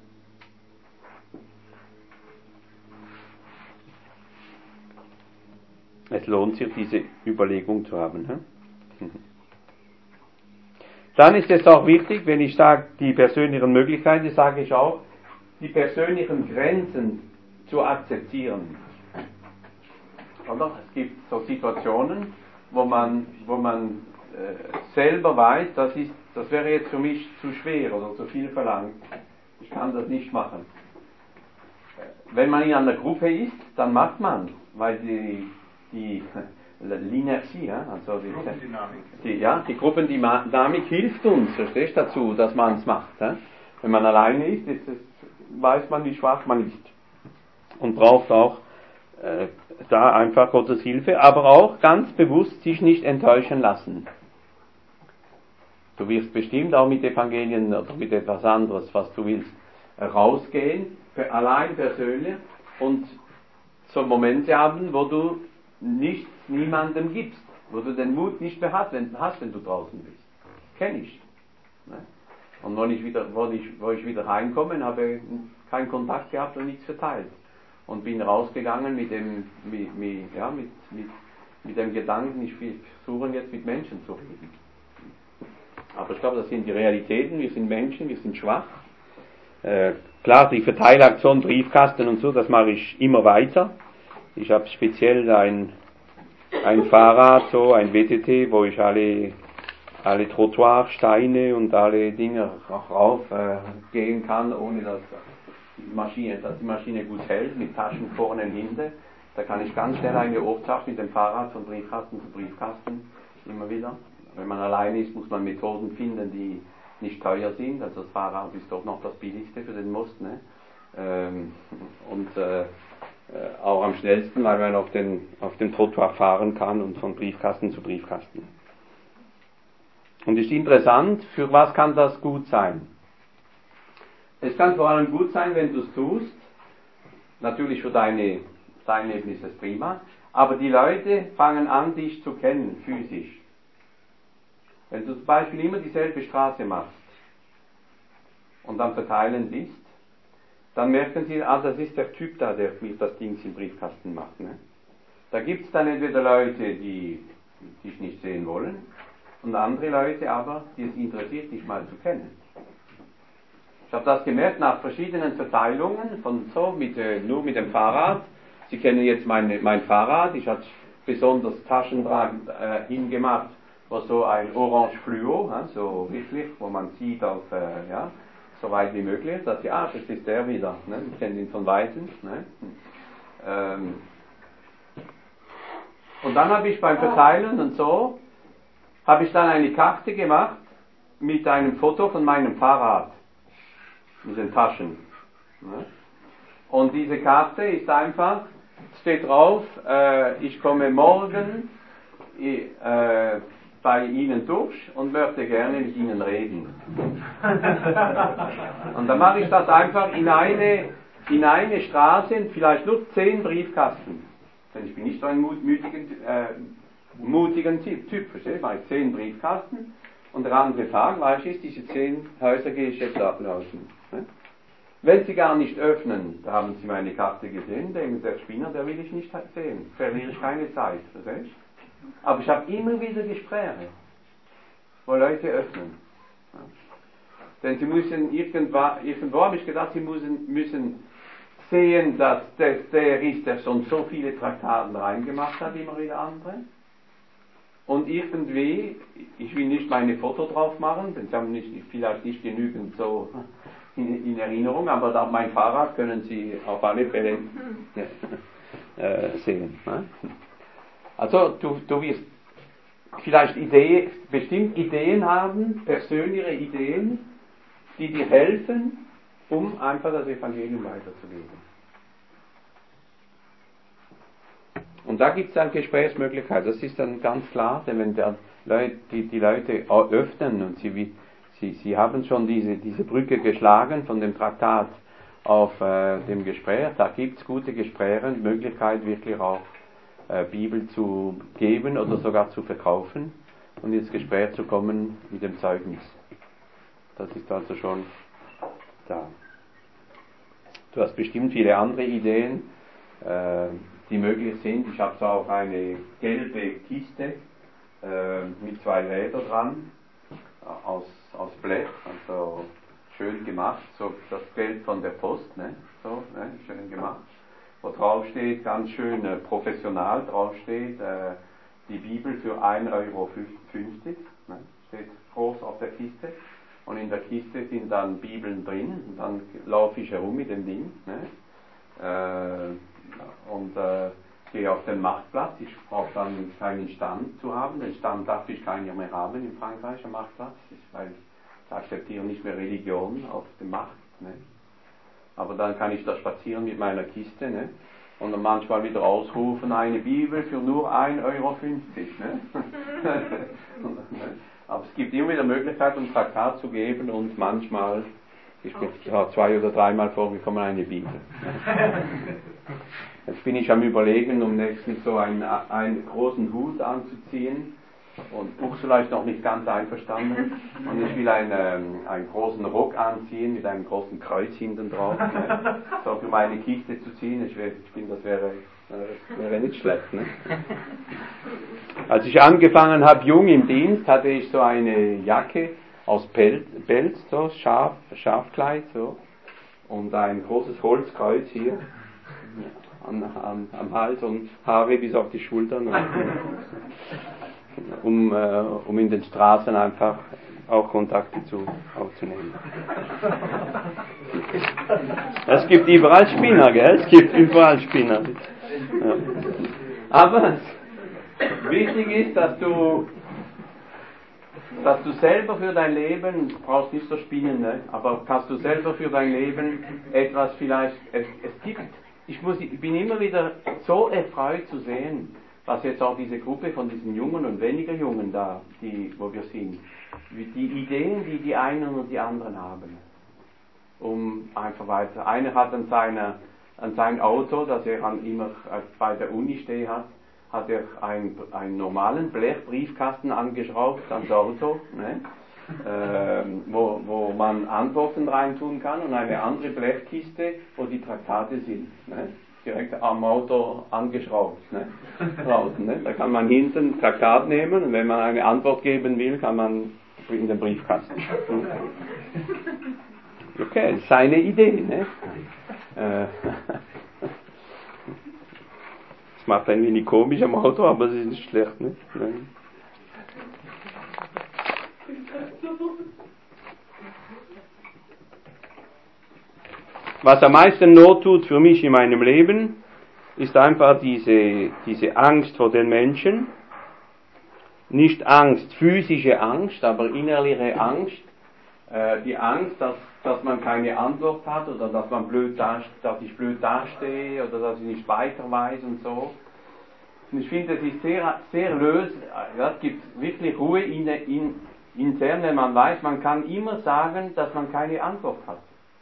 Es lohnt sich, diese Überlegung zu haben. Ne? Dann ist es auch wichtig, wenn ich sage, die persönlichen Möglichkeiten, sage ich auch, die persönlichen Grenzen zu akzeptieren. Oder? Es gibt so Situationen, wo man selber weiß, das wäre jetzt für mich zu schwer oder zu viel verlangt. Ich kann das nicht machen. Wenn man in einer Gruppe ist, dann macht man, weil die L'inertie, also die Gruppendynamik hilft uns, verstehst du, dazu, dass man es macht. Wenn man alleine ist, weiß man, wie schwach man ist und braucht auch da einfach Gottes Hilfe, aber auch ganz bewusst sich nicht enttäuschen lassen. Du wirst bestimmt auch mit Evangelien oder mit etwas anderes, was du willst, rausgehen, allein persönlich, und so Momente haben, wo du niemandem gibst, wo du den Mut nicht mehr hast, wenn du draußen bist. Kenne ich. Und wo ich wieder heimkomme, habe ich keinen Kontakt gehabt und nichts verteilt. Und bin rausgegangen mit dem Gedanken, ich versuche jetzt mit Menschen zu reden. Aber ich glaube, das sind die Realitäten, wir sind Menschen, wir sind schwach. Klar, die Verteilaktion, Briefkasten und so, das mache ich immer weiter. Ich habe speziell ein Fahrrad, so ein WTT, wo ich alle Trottoirsteine und alle Dinge rauf gehen kann, ohne dass die Maschine gut hält, mit Taschen vorne und hinten. Da kann ich ganz schnell eine Ortschaft mit dem Fahrrad von Briefkasten zu Briefkasten, immer wieder. Wenn man alleine ist, muss man Methoden finden, die nicht teuer sind. Also das Fahrrad ist doch noch das billigste für den Most. Ne? Auch am schnellsten, weil man auf dem Trottoir fahren kann und von Briefkasten zu Briefkasten. Und es ist interessant, für was kann das gut sein? Es kann vor allem gut sein, wenn du es tust. Natürlich für dein Leben ist es prima. Aber die Leute fangen an, dich zu kennen, physisch. Wenn du zum Beispiel immer dieselbe Straße machst und dann verteilen bist, dann merken sie, das ist der Typ da, der mir das Ding im Briefkasten macht. Ne? Da gibt es dann entweder Leute, die dich nicht sehen wollen, und andere Leute aber, die es interessiert, dich mal zu kennen. Ich habe das gemerkt nach verschiedenen Verteilungen, nur mit dem Fahrrad. Sie kennen jetzt mein Fahrrad, ich habe besonders Taschendraht hingemacht, wo so ein Orange Fluo, so wirklich, wo man sieht so weit wie möglich, dass das ist der wieder, ne? Ich kenne ihn von Weitem. Ne? Und dann habe ich beim Verteilen und so, habe ich dann eine Karte gemacht mit einem Foto von meinem Fahrrad, mit den Taschen. Ne? Und diese Karte ist einfach, steht drauf, ich komme morgen bei Ihnen durch und möchte gerne mit Ihnen reden. Und dann mache ich das einfach in eine Straße, vielleicht nur 10 Briefkasten. Denn ich bin nicht so ein mutigen Typ, verstehst du? Mache ich 10 Briefkasten und der andere Tag, weiß ich, diese 10 Häuser gehe ich jetzt ablaufen. Wenn Sie gar nicht öffnen, da haben Sie meine Karte gesehen, der Spinner, der will ich nicht sehen. Verliere ich keine Zeit, verstehst du? Aber ich habe immer wieder Gespräche, wo Leute öffnen. Ja. Denn sie müssen irgendwo habe ich gedacht, sie müssen sehen, dass das der ist, der schon so viele Traktaten reingemacht hat, immer wieder andere. Und irgendwie, ich will nicht meine Foto drauf machen, denn sie haben vielleicht nicht genügend so in Erinnerung, aber da mein Fahrrad können Sie auf alle Fälle sehen. Ne? Also du wirst vielleicht bestimmt Ideen haben, persönliche Ideen, die dir helfen, um einfach das Evangelium weiterzugeben. Und da gibt es dann Gesprächsmöglichkeiten, das ist dann ganz klar, denn wenn die Leute öffnen und sie haben schon diese Brücke geschlagen von dem Traktat auf dem Gespräch, da gibt es gute Gespräche und Möglichkeit wirklich auch Bibel zu geben oder sogar zu verkaufen und ins Gespräch zu kommen mit dem Zeugnis. Das ist also schon da. Du hast bestimmt viele andere Ideen, die möglich sind. Ich habe so auch eine gelbe Kiste mit 2 Rädern dran, aus Blech, also schön gemacht, so das Geld von der Post, ne? So, ne? Schön gemacht. Wo drauf steht, ganz schön professional drauf steht, die Bibel für 1,50 Euro, ne? Steht groß auf der Kiste. Und in der Kiste sind dann Bibeln drin, und dann laufe ich herum mit dem Ding. Ne? gehe auf den Marktplatz, ich brauche dann keinen Stand zu haben, den Stand darf ich keiner mehr haben in Frankreich am Marktplatz, weil ich akzeptiere nicht mehr Religion auf dem Markt. Ne? Aber dann kann ich da spazieren mit meiner Kiste, ne? Und dann manchmal wieder ausrufen, eine Bibel für nur 1,50 Euro. Ne? Aber es gibt immer wieder Möglichkeit, ein Traktat zu geben und manchmal, ich bin 2 oder 3 Mal vorgekommen, eine Bibel. Jetzt bin ich am Überlegen, um nächstens so einen großen Hut anzuziehen. Und Ursula ist noch nicht ganz einverstanden. Und ich will einen großen Rock anziehen mit einem großen Kreuz hinten drauf. Ne? So für meine Kiste zu ziehen. Ich finde, das wäre nicht schlecht. Ne? Als ich angefangen habe, jung im Dienst, hatte ich so eine Jacke aus Pelz, so Schafkleid, so. Und ein großes Holzkreuz hier am Hals und Haare bis auf die Schultern. Um in den Straßen einfach auch Kontakte aufzunehmen. Es gibt überall Spinner, gell? Es gibt überall Spinner. Ja. Aber wichtig ist, dass du selber für dein Leben, du brauchst nicht so spinnen, ne? Aber kannst du selber für dein Leben etwas vielleicht, es gibt, ich bin immer wieder so erfreut zu sehen, was jetzt auch diese Gruppe von diesen Jungen und weniger Jungen da, wo wir sind, die Ideen, die die einen und die anderen haben, um einfach weiter. Einer hat an sein Auto, das er immer bei der Uni stehen hat er einen normalen Blechbriefkasten angeschraubt ans Auto, ne? Wo man Antworten reintun kann und eine andere Blechkiste, wo die Traktate sind. Ne? Direkt am Auto angeschraubt. Ne? Draußen, ne? Da kann man hinten Traktat nehmen und wenn man eine Antwort geben will, kann man in den Briefkasten. Okay, das ist seine Idee. Ne? Das macht ein wenig komisch am Auto, aber es ist nicht schlecht. Ne? Was am meisten Not tut für mich in meinem Leben, ist einfach diese Angst vor den Menschen. Nicht Angst, physische Angst, aber innerliche Angst. Die Angst, dass man keine Antwort hat oder dass ich blöd dastehe oder dass ich nicht weiter weiß und so. Und ich finde, das ist sehr, sehr lösend. Ja, es gibt wirklich Ruhe intern, wenn man weiß, man kann immer sagen, dass man keine Antwort hat.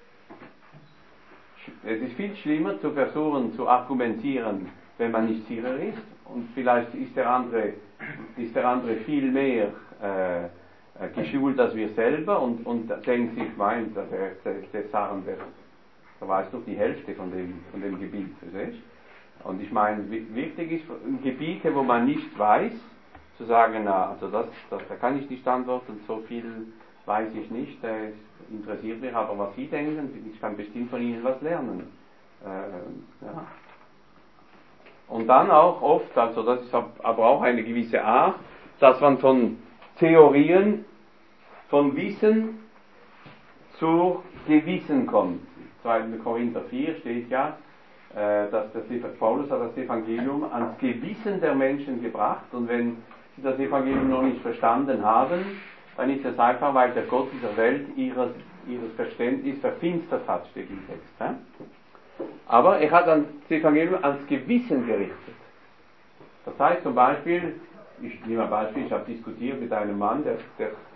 Es ist viel schlimmer zu versuchen zu argumentieren, wenn man nicht sicher ist. Und vielleicht ist der andere viel mehr geschult als wir selber und denkt sich, meint, der Sachen, der weiß doch die Hälfte von dem Gebiet. Verstehst? Und ich meine, wichtig ist in Gebiete, wo man nicht weiß, zu sagen, na, also da kann ich nicht antworten, so viel weiß ich nicht, interessiert mich aber, was Sie denken, ich kann bestimmt von Ihnen was lernen. Ja. Und dann auch oft, also das ist aber auch eine gewisse Art, dass man von Theorien, von Wissen zu Gewissen kommt. 2. Korinther 4 steht ja, dass Paulus hat das Evangelium ans Gewissen der Menschen gebracht und wenn sie das Evangelium noch nicht verstanden haben, dann ist es einfach, weil der Gott dieser Welt ihres Verständnis verfinstert hat, steht im Text. Ja? Aber er hat das Evangelium ans Gewissen gerichtet. Das heißt zum Beispiel, ich nehme ein Beispiel, ich habe diskutiert mit einem Mann, der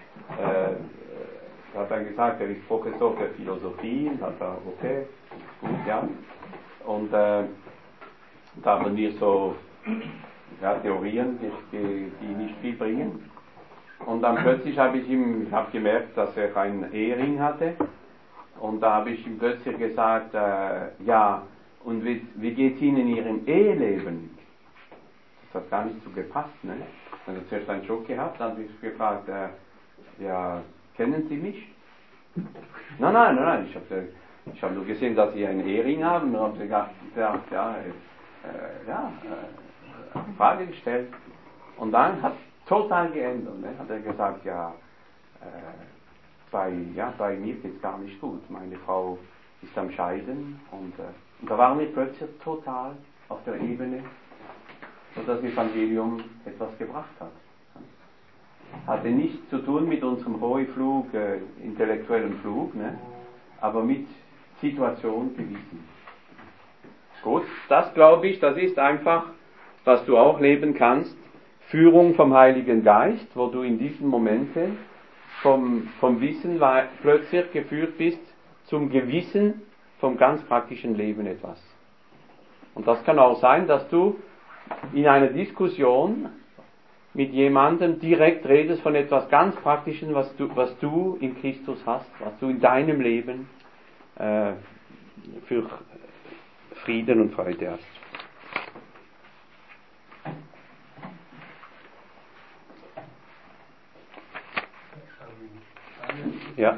hat dann gesagt, er ist Professor für Philosophie, und hat gesagt, okay, gut, ja. Und da haben wir so Theorien, die nicht viel bringen. Und dann plötzlich habe ich gemerkt, dass er einen Ehering hatte. Und da habe ich ihm plötzlich gesagt, ja, und wie geht es Ihnen in Ihrem Eheleben? Das hat gar nicht so gepasst, ne? Dann hat er zuerst einen Schock gehabt, dann habe ich gefragt, ja, kennen Sie mich? Nein, ich habe nur gesehen, dass Sie einen Ehering haben, und habe gesagt, Frage gestellt. Und dann hat es total geändert, ne? Hat er gesagt, bei mir geht es gar nicht gut. Meine Frau ist am Scheiden und da waren wir plötzlich total auf der Ebene. wo das Evangelium etwas gebracht hat. Hatte nichts zu tun mit unserem Hoheflug, intellektuellen Flug, ne? Aber mit Situation, Gewissen. Gut, das glaube ich, das ist einfach, was du auch leben kannst, Führung vom Heiligen Geist, wo du in diesen Momenten vom Wissen plötzlich geführt bist zum Gewissen vom ganz praktischen Leben etwas. Und das kann auch sein, dass du in einer Diskussion mit jemandem direkt redest von etwas ganz Praktischen, was du in Christus hast, was du in deinem Leben für Frieden und Freude hast. Ja.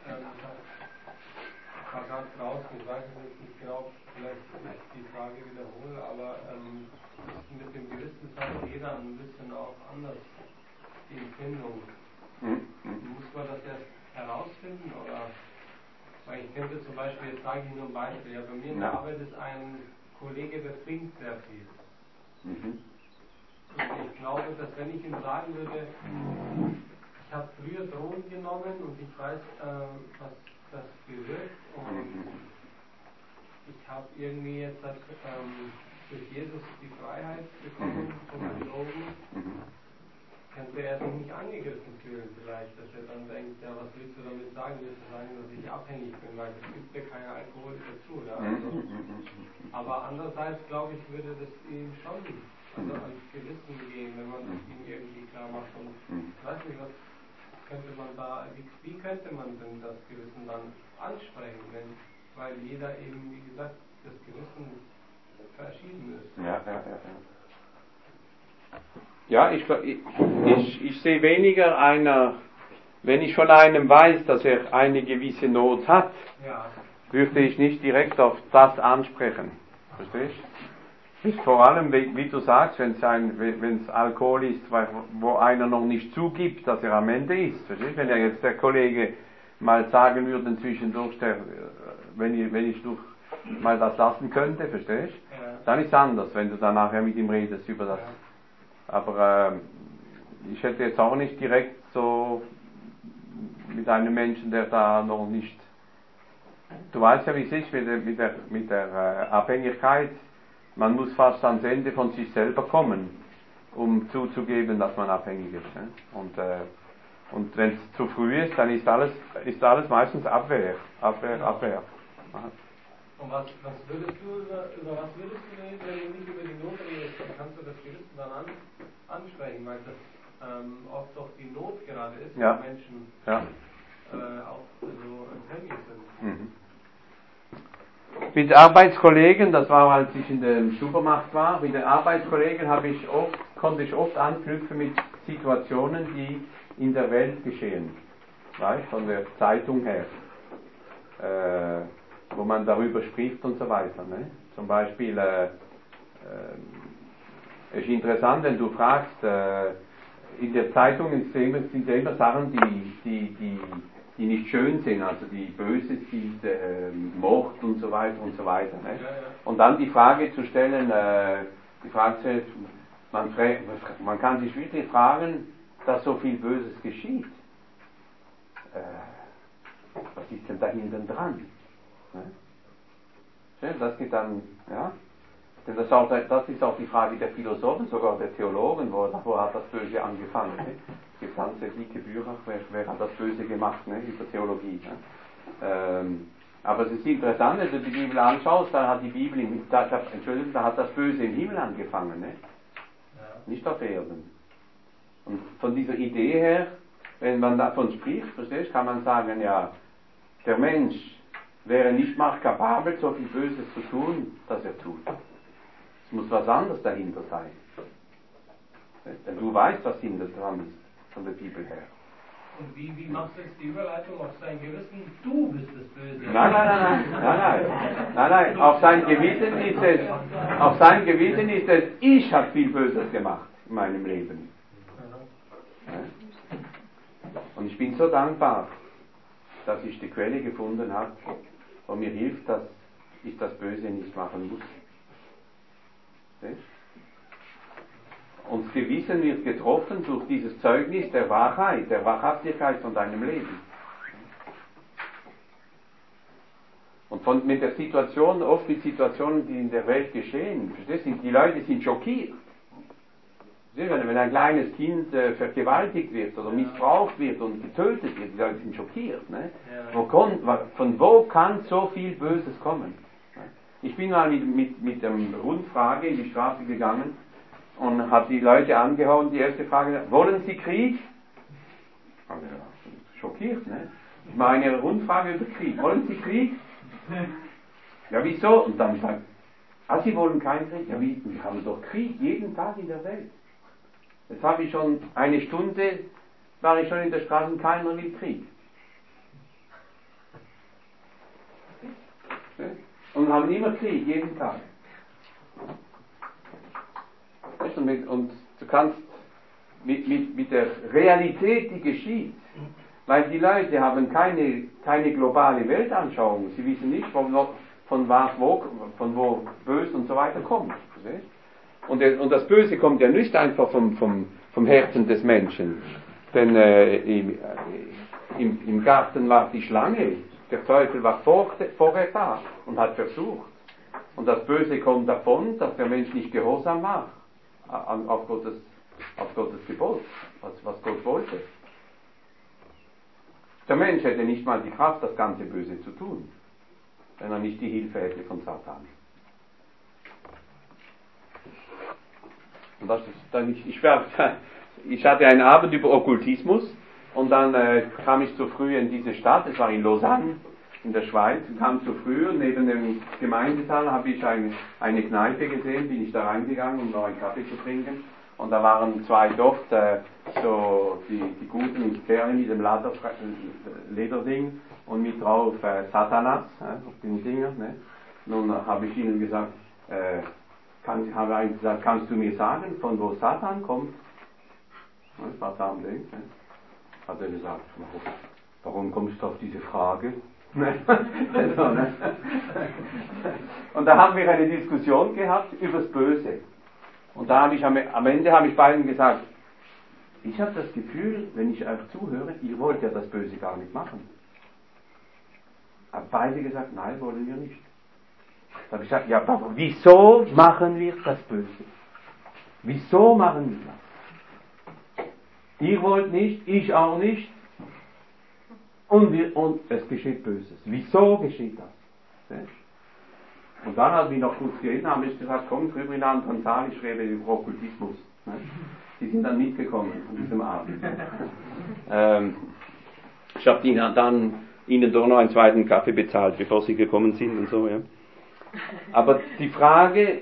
Ganz draußen, ich weiß nicht genau, vielleicht die Frage wiederhole, aber mit dem Gewissen hat jeder ein bisschen auch anders die Empfindung. Muss man das erst herausfinden oder? Weil ich könnte zum Beispiel, jetzt sage ich nur ein Beispiel, ja, bei mir in der Arbeit ist ein Kollege, der trinkt sehr viel. Und ich glaube, dass wenn ich ihm sagen würde, ich habe früher Drogen genommen und ich weiß, was das bewirkt und ich habe irgendwie jetzt durch Jesus die Freiheit bekommen von den Drogen, könnte er sich nicht angegriffen fühlen vielleicht, dass er dann denkt, ja, was willst du damit sagen? Willst du sagen, dass ich abhängig bin, weil es gibt ja keinen Alkohol dazu. Ja? Also, aber andererseits, glaube ich, würde das ihm schon ans Gewissen gehen, wenn man das ihm irgendwie klar macht. Und ich weiß nicht, was könnte man da, wie könnte man denn das Gewissen dann ansprechen, weil jeder eben, wie gesagt, das Gewissen verschieden ist.
Ja, ich sehe weniger wenn ich von einem weiß, dass er eine gewisse Not hat, dürfte ich nicht direkt auf das ansprechen. Verstehst du? Ist vor allem, wie du sagst, wenn es Alkohol ist, wo einer noch nicht zugibt, dass er am Ende ist. Verstehst du? Wenn er jetzt der Kollege mal sagen würde zwischendurch, wenn ich durch mal das lassen könnte, verstehst du? Dann ist es anders, wenn du dann nachher mit ihm redest über das. Aber ich hätte jetzt auch nicht direkt so mit einem Menschen, der da noch nicht... Du weißt ja, wie es ist mit der Abhängigkeit. Man muss fast ans Ende von sich selber kommen, um zuzugeben, dass man abhängig ist. Ne? Und wenn es zu früh ist, dann ist alles meistens Abwehr.
Und was würdest du reden, wenn du nicht über die Not redest? Dann kannst du das Gewissen dann ansprechen, weil das oft doch die Not gerade ist, wenn Menschen auch so empfänglich sind.
Mit Arbeitskollegen, das war, als ich in der Supermarkt war, mit den Arbeitskollegen konnte ich oft anknüpfen mit Situationen, die in der Welt geschehen. Weißt, von der Zeitung her. Wo man darüber spricht und so weiter. Ne? Zum Beispiel, es ist interessant, wenn du fragst, in der Zeitung sind ja immer Sachen, die nicht schön sind, also die böse sind, Mord und so weiter und so weiter. Ne? Und dann die Frage zu stellen, man kann sich wirklich fragen, dass so viel Böses geschieht. Was ist denn da hinten dran? Ne? Das geht dann, ja. Denn das ist auch die Frage der Philosophen, sogar der Theologen, wo hat das Böse angefangen? Ne? Es gibt ganze dicke Bücher, wer hat das Böse gemacht, ne? Über Theologie. Ne? Aber es ist interessant, wenn du die Bibel anschaust, dann hat die Bibel, da hat das Böse im Himmel angefangen, ne? Nicht auf Erden. Und von dieser Idee her, wenn man davon spricht, verstehst, kann man sagen, ja, der Mensch wäre nicht mal kapabel, so viel Böses zu tun, das er tut. Es muss was anderes dahinter sein. Denn du weißt, was hinter dran ist, von der Bibel her.
Und wie machst du jetzt die Überleitung auf sein Gewissen? Du bist das Böse. Nein. Auf sein Gewissen ist es, ich habe viel Böses gemacht in meinem Leben. Und ich bin so dankbar, dass ich die Quelle gefunden habe und mir hilft, dass ich das Böse nicht machen muss.
Und das Gewissen wird getroffen durch dieses Zeugnis der Wahrheit, der Wahrhaftigkeit von deinem Leben. Und mit der Situation, oft mit Situationen, die in der Welt geschehen, die Leute sind schockiert. Wenn ein kleines Kind vergewaltigt wird oder missbraucht wird und getötet wird, die Leute sind schockiert. Ne? Von wo kann so viel Böses kommen? Ich bin mal mit der Rundfrage in die Straße gegangen und habe die Leute angehauen. Die erste Frage: Wollen Sie Krieg? Schockiert, ne? Ich mache eine Rundfrage über Krieg. Wollen Sie Krieg? Ja, wieso? Und dann sagt: Sie wollen keinen Krieg? Ja, wir haben doch Krieg jeden Tag in der Welt. Jetzt habe ich schon eine Stunde, war ich schon in der Straße und keiner will Krieg. Und haben immer Krieg, jeden Tag. Und du kannst mit der Realität, die geschieht, weil die Leute haben keine globale Weltanschauung. Sie wissen nicht, von wo Böse und so weiter kommt. Und das Böse kommt ja nicht einfach vom Herzen des Menschen. Denn im Garten war die Schlange, der Teufel war vorher da und hat versucht. Und das Böse kommt davon, dass der Mensch nicht gehorsam war auf Gottes Gebot, was Gott wollte. Der Mensch hätte nicht mal die Kraft, das ganze Böse zu tun, wenn er nicht die Hilfe hätte von Satan. Und ich hatte einen Abend über Okkultismus und dann kam ich zu früh in diese Stadt, es war in Lausanne, in der Schweiz, und kam zu früh und neben dem Gemeindesaal habe ich eine Kneipe gesehen, bin ich da reingegangen, um noch einen Kaffee zu trinken. Und da waren zwei dort, so die guten Kerle mit dem Lederding und mit drauf Satanas, auf den Dinger. Ne? Nun habe ich ihnen gesagt, kannst du mir sagen, von wo Satan kommt? Das war da am Ding. Ne? Hat er gesagt, warum kommst du auf diese Frage? So, ne? Und da haben wir eine Diskussion gehabt über das Böse. Und da habe ich am Ende beiden gesagt, ich habe das Gefühl, wenn ich euch zuhöre, ihr wollt ja das Böse gar nicht machen. Haben beide gesagt, nein, wollen wir nicht. Da habe ich gesagt, ja, Papa, wieso machen wir das Böse? Wieso machen wir das? Ihr wollt nicht, ich auch nicht. Und es geschieht Böses. Wieso geschieht das? Und dann hat mich noch kurz geredet, habe ich gesagt, komm drüber in einen Saal, ich rede über Okkultismus. Die sind dann mitgekommen an diesem Abend. Ich habe ihnen doch noch einen zweiten Kaffee bezahlt, bevor sie gekommen sind und so, ja. Aber die Frage,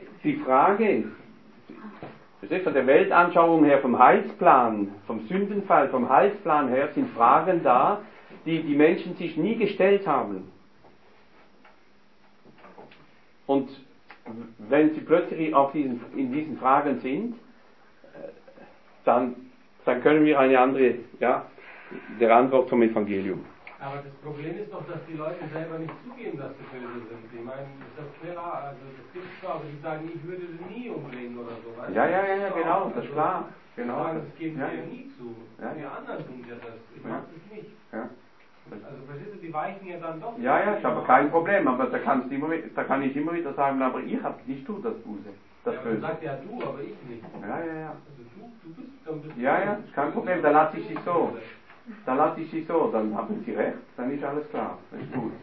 von der Weltanschauung her, vom Heilsplan, vom Sündenfall, vom Heilsplan her, sind Fragen da, die die Menschen sich nie gestellt haben. Und wenn sie plötzlich in diesen Fragen sind, dann können wir eine andere, der Antwort vom Evangelium.
Aber das Problem ist doch, dass die Leute selber nicht zugeben, dass sie böse sind. Ich meine, das ist klar, also das gibt es zwar, aber die sagen, ich würde sie nie umbringen oder so. Weißt
ja, genau, das ist klar. Genau.
Sagen, das geben wir ja nie zu. Die anderen tun ja das. Ich mache das nicht.
Ja.
Also verstehst du, die weichen ja dann doch.
Ja, ist aber kein Problem, aber da kann ich immer wieder sagen, aber ich tue das Böse. Das Böse.
Sagt ja du, aber ich nicht.
Ja.
Also du bist dann bist
Ja, kein Problem, da lasse ich sie so. Dann haben sie recht, dann ist alles klar, das ist gut.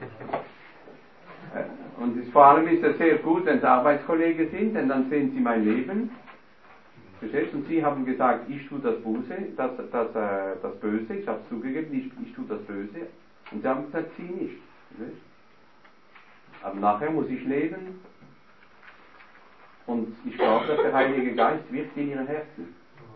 Und vor allem ist es sehr gut, wenn es Arbeitskollegen sind, denn dann sehen sie mein Leben. Verstehst? Und sie haben gesagt, ich tue das Böse, das Böse, ich habe es zugegeben, ich tue das Böse. Und sie haben gesagt, sie nicht. Verstehst? Aber nachher muss ich leben. Und ich glaube, dass der Heilige Geist wirkt in ihren Herzen.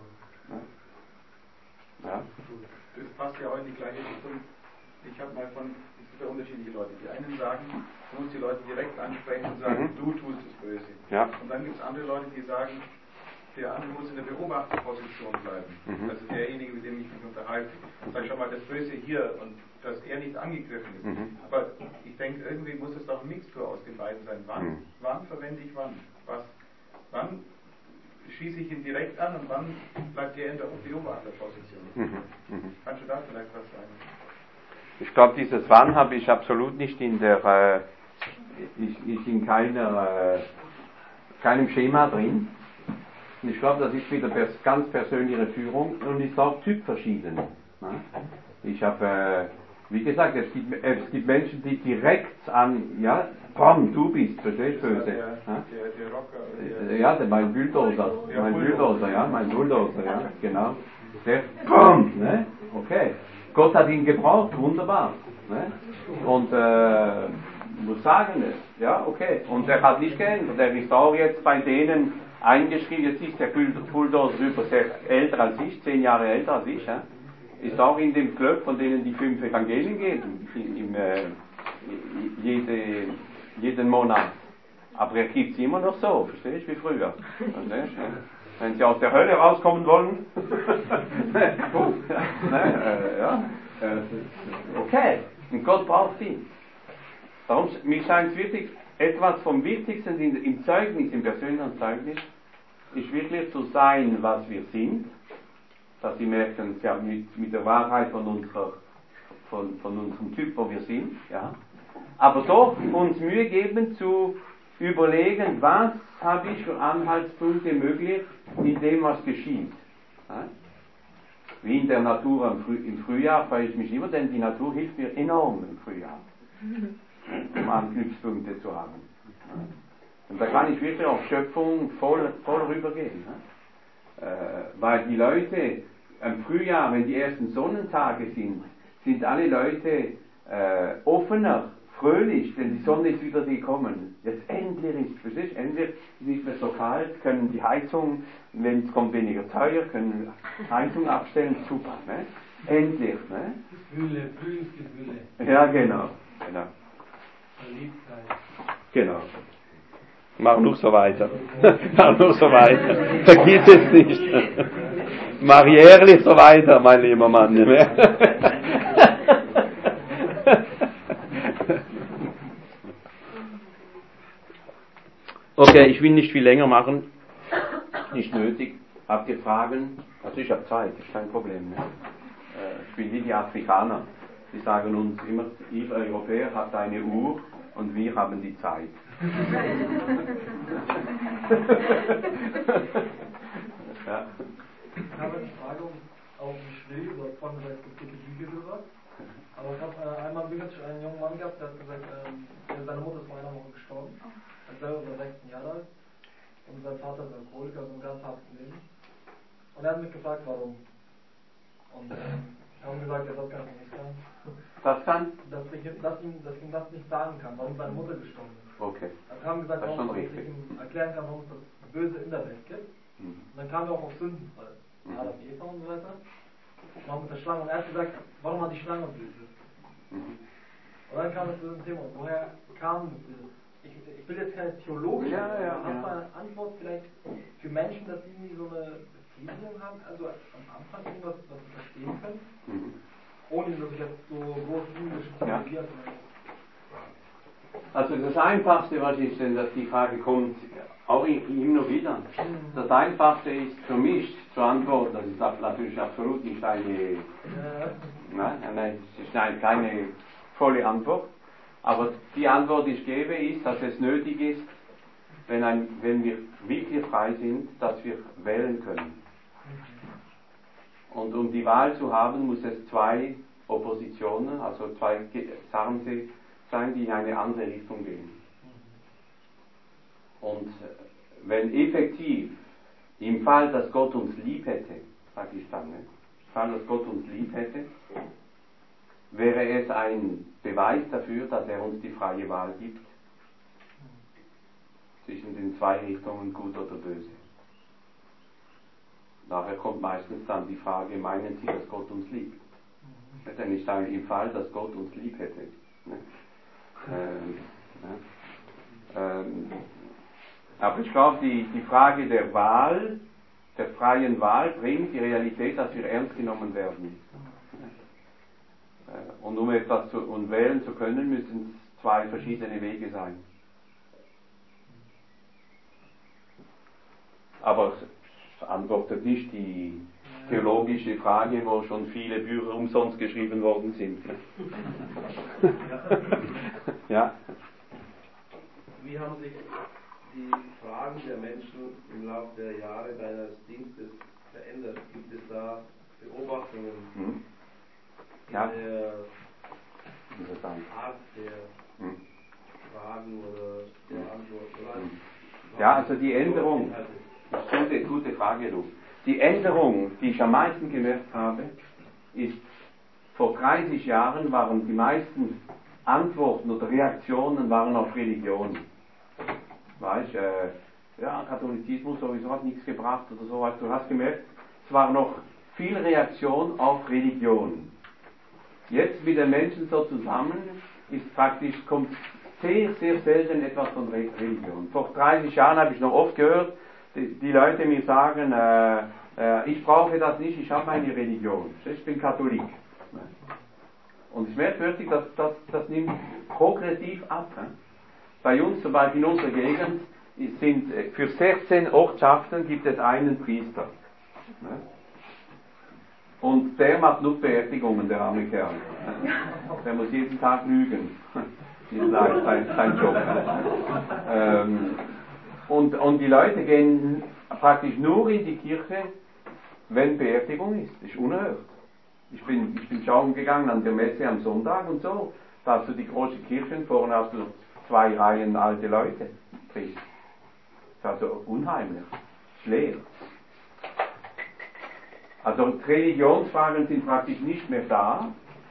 Ja.
Das passt ja auch in die gleiche Richtung. Ich habe mal es gibt ja unterschiedliche Leute. Die einen sagen, du musst die Leute direkt ansprechen und sagen, du tust das Böse.
Ja.
Und dann gibt es andere Leute, die sagen, der andere muss in der Beobachterposition bleiben. Also derjenige, mit dem ich mich unterhalte. Sag schau mal, das Böse hier und dass er nicht angegriffen ist. Aber ich denke, irgendwie muss es doch ein Mixtur aus den beiden sein. Wann verwende ich wann? Wann schieße ich ihn direkt an und wann bleibt er in der Beobachterposition? Kannst du da vielleicht was sagen?
Ich glaube, dieses Wann habe ich absolut nicht in der, ist in keinem Schema drin. Und ich glaube, das ist wieder ganz persönliche Führung und ist auch typverschieden. Ich habe, wie gesagt, es gibt Menschen, die direkt an, ja, komm, du bist, verstehst du, böse.
Der Rocker.
Ja, mein Bulldozer, mein Bulldozer, ja, genau. Der kommt, ne? Okay. Gott hat ihn gebraucht, wunderbar. Ne? Und muss sagen, ja, okay. Und er hat nicht geändert. Er ist auch jetzt bei denen eingeschrieben, jetzt ist der Bulldozer über älter als ich, 10 Jahre älter als ich, ja? Ist auch in dem Club, von denen die 5 Evangelien geben, jeden Monat. Aber er gibt es immer noch so, verstehst du, wie früher. Verstehst, ja? Wenn sie aus der Hölle rauskommen wollen, okay, und Gott braucht ihn. Darum, mir scheint es wirklich, etwas vom Wichtigsten im Zeugnis, im persönlichen Zeugnis, ist wirklich zu sein, was wir sind, dass sie merken, ja, mit der Wahrheit von unserem Typ, wo wir sind, ja. Aber doch uns Mühe geben zu überlegen, was habe ich für Anhaltspunkte möglich in dem, was geschieht. Ja? Wie in der Natur im Frühjahr freue ich mich immer, denn die Natur hilft mir enorm im Frühjahr, um Anknüpfpunkte zu haben. Ja? Und da kann ich wirklich auf Schöpfung voll rübergehen. Ja? Weil die Leute im Frühjahr, wenn die ersten Sonnentage sind alle Leute offener, fröhlich, denn die Sonne ist wieder gekommen. Jetzt endlich ist, verstehst du? Endlich ist nicht mehr so kalt, können die Heizung, wenn es kommt weniger teuer, können Heizung abstellen, super, ne? Endlich, ne?
Gefühle, Frühlingsgefühle.
Ja, genau.
Verliebtheit.
Genau. Mach nur so weiter. Mach nur so weiter. Vergiss es nicht. Mach jährlich so weiter, mein lieber Mann. Okay, ich will nicht viel länger machen. Nicht nötig. Habt ihr Fragen? Also ich habe Zeit, ist kein Problem. Ne? Ich bin wie die Afrikaner. Die sagen uns immer, ihr Europäer habt eine Uhr und wir haben die Zeit. Ja.
Ich habe eine Frage auf dem Schwill, du hast vorhin gesagt, es gibt die Bücher sowas. Aber ich habe einmal einen jungen Mann gehabt, der hat gesagt, seine Mutter ist vor einer Woche gestorben. Er ist selber über 16 Jahre alt. Und sein Vater ist Alkoholiker, so ein ganz hartes Leben. Und er hat mich gefragt, warum. Und ich habe gesagt, er das kann ich nicht sagen.
Was kann?
Dass ihm das nicht sagen kann, warum seine Mutter gestorben ist.
Okay.
Dann kam gesagt, warum ich ihm erklären kann, warum es das Böse in der Welt gibt. Und dann kam er auch auf Sündenfall. Adam, Eva und so weiter. Und auch mit der Schlange. Und er hat gesagt, warum hat die Schlange böse? Und dann kam es zu diesem Thema. Woher kam das Böse? Ich will jetzt keine theologische, hast du eine Antwort vielleicht für Menschen, dass sie so eine Befriedigung haben, also am Anfang irgendwas, was sie verstehen können? Ohne dass ich jetzt so groß englisch theologisiert habe.
Also das Einfachste, was ist denn, dass die Frage kommt, auch immer wieder. Das Einfachste ist für mich zu antworten, das ist natürlich absolut nicht eine, nein, es ist keine volle Antwort. Aber die Antwort, die ich gebe, ist, dass es nötig ist, wenn wir wirklich frei sind, dass wir wählen können. Und um die Wahl zu haben, muss es 2 Oppositionen, also 2 Sachen sein, die in eine andere Richtung gehen. Und wenn effektiv, im Fall, dass Gott uns lieb hätte, sage ich dann, im Fall, dass Gott uns lieb hätte, wäre es ein Beweis dafür, dass er uns die freie Wahl gibt zwischen den 2 Richtungen, gut oder böse. Nachher kommt meistens dann die Frage, meinen Sie, dass Gott uns liebt? Denn ich sage, im Fall, dass Gott uns lieb hätte. Aber ich glaube, die Frage der Wahl, der freien Wahl, bringt die Realität, dass wir ernst genommen werden. Und um etwas wählen zu können, müssen es 2 verschiedene Wege sein. Aber beantwortet nicht die theologische Frage, wo schon viele Bücher umsonst geschrieben worden sind. Ja.
Wie haben sich die Fragen der Menschen im Laufe der Jahre deines Dienstes verändert? Gibt es da Beobachtungen in der Art der Fragen oder der Antworten?
Ja, also die Änderung, das ist eine gute Frage, du. Die Änderung, die ich am meisten gemerkt habe, ist, vor 30 Jahren waren die meisten Antworten oder Reaktionen waren auf Religion. Weißt, ja, Katholizismus sowieso hat nichts gebracht oder so. Du hast gemerkt, es war noch viel Reaktion auf Religion. Jetzt mit den Menschen so zusammen ist praktisch, kommt sehr, sehr selten etwas von Religion. Vor 30 Jahren habe ich noch oft gehört, die Leute mir sagen, ich brauche das nicht, ich habe meine Religion. Ich bin Katholik. Und ich merke wirklich, dass das nimmt progressiv ab. Bei uns, zum Beispiel in unserer Gegend, sind für 16 Ortschaften gibt es einen Priester. Und der macht nur Beerdigungen, der arme Kerl. Der muss jeden Tag lügen. Das ist sein Job. Und die Leute gehen praktisch nur in die Kirche, wenn Beerdigung ist. Das ist unerhört. Ich bin schauen gegangen an der Messe am Sonntag und so. Da hast du die große Kirche, vorne hast du 2 Reihen alte Leute. Das ist also unheimlich. Leer. Also Religionsfragen sind praktisch nicht mehr da.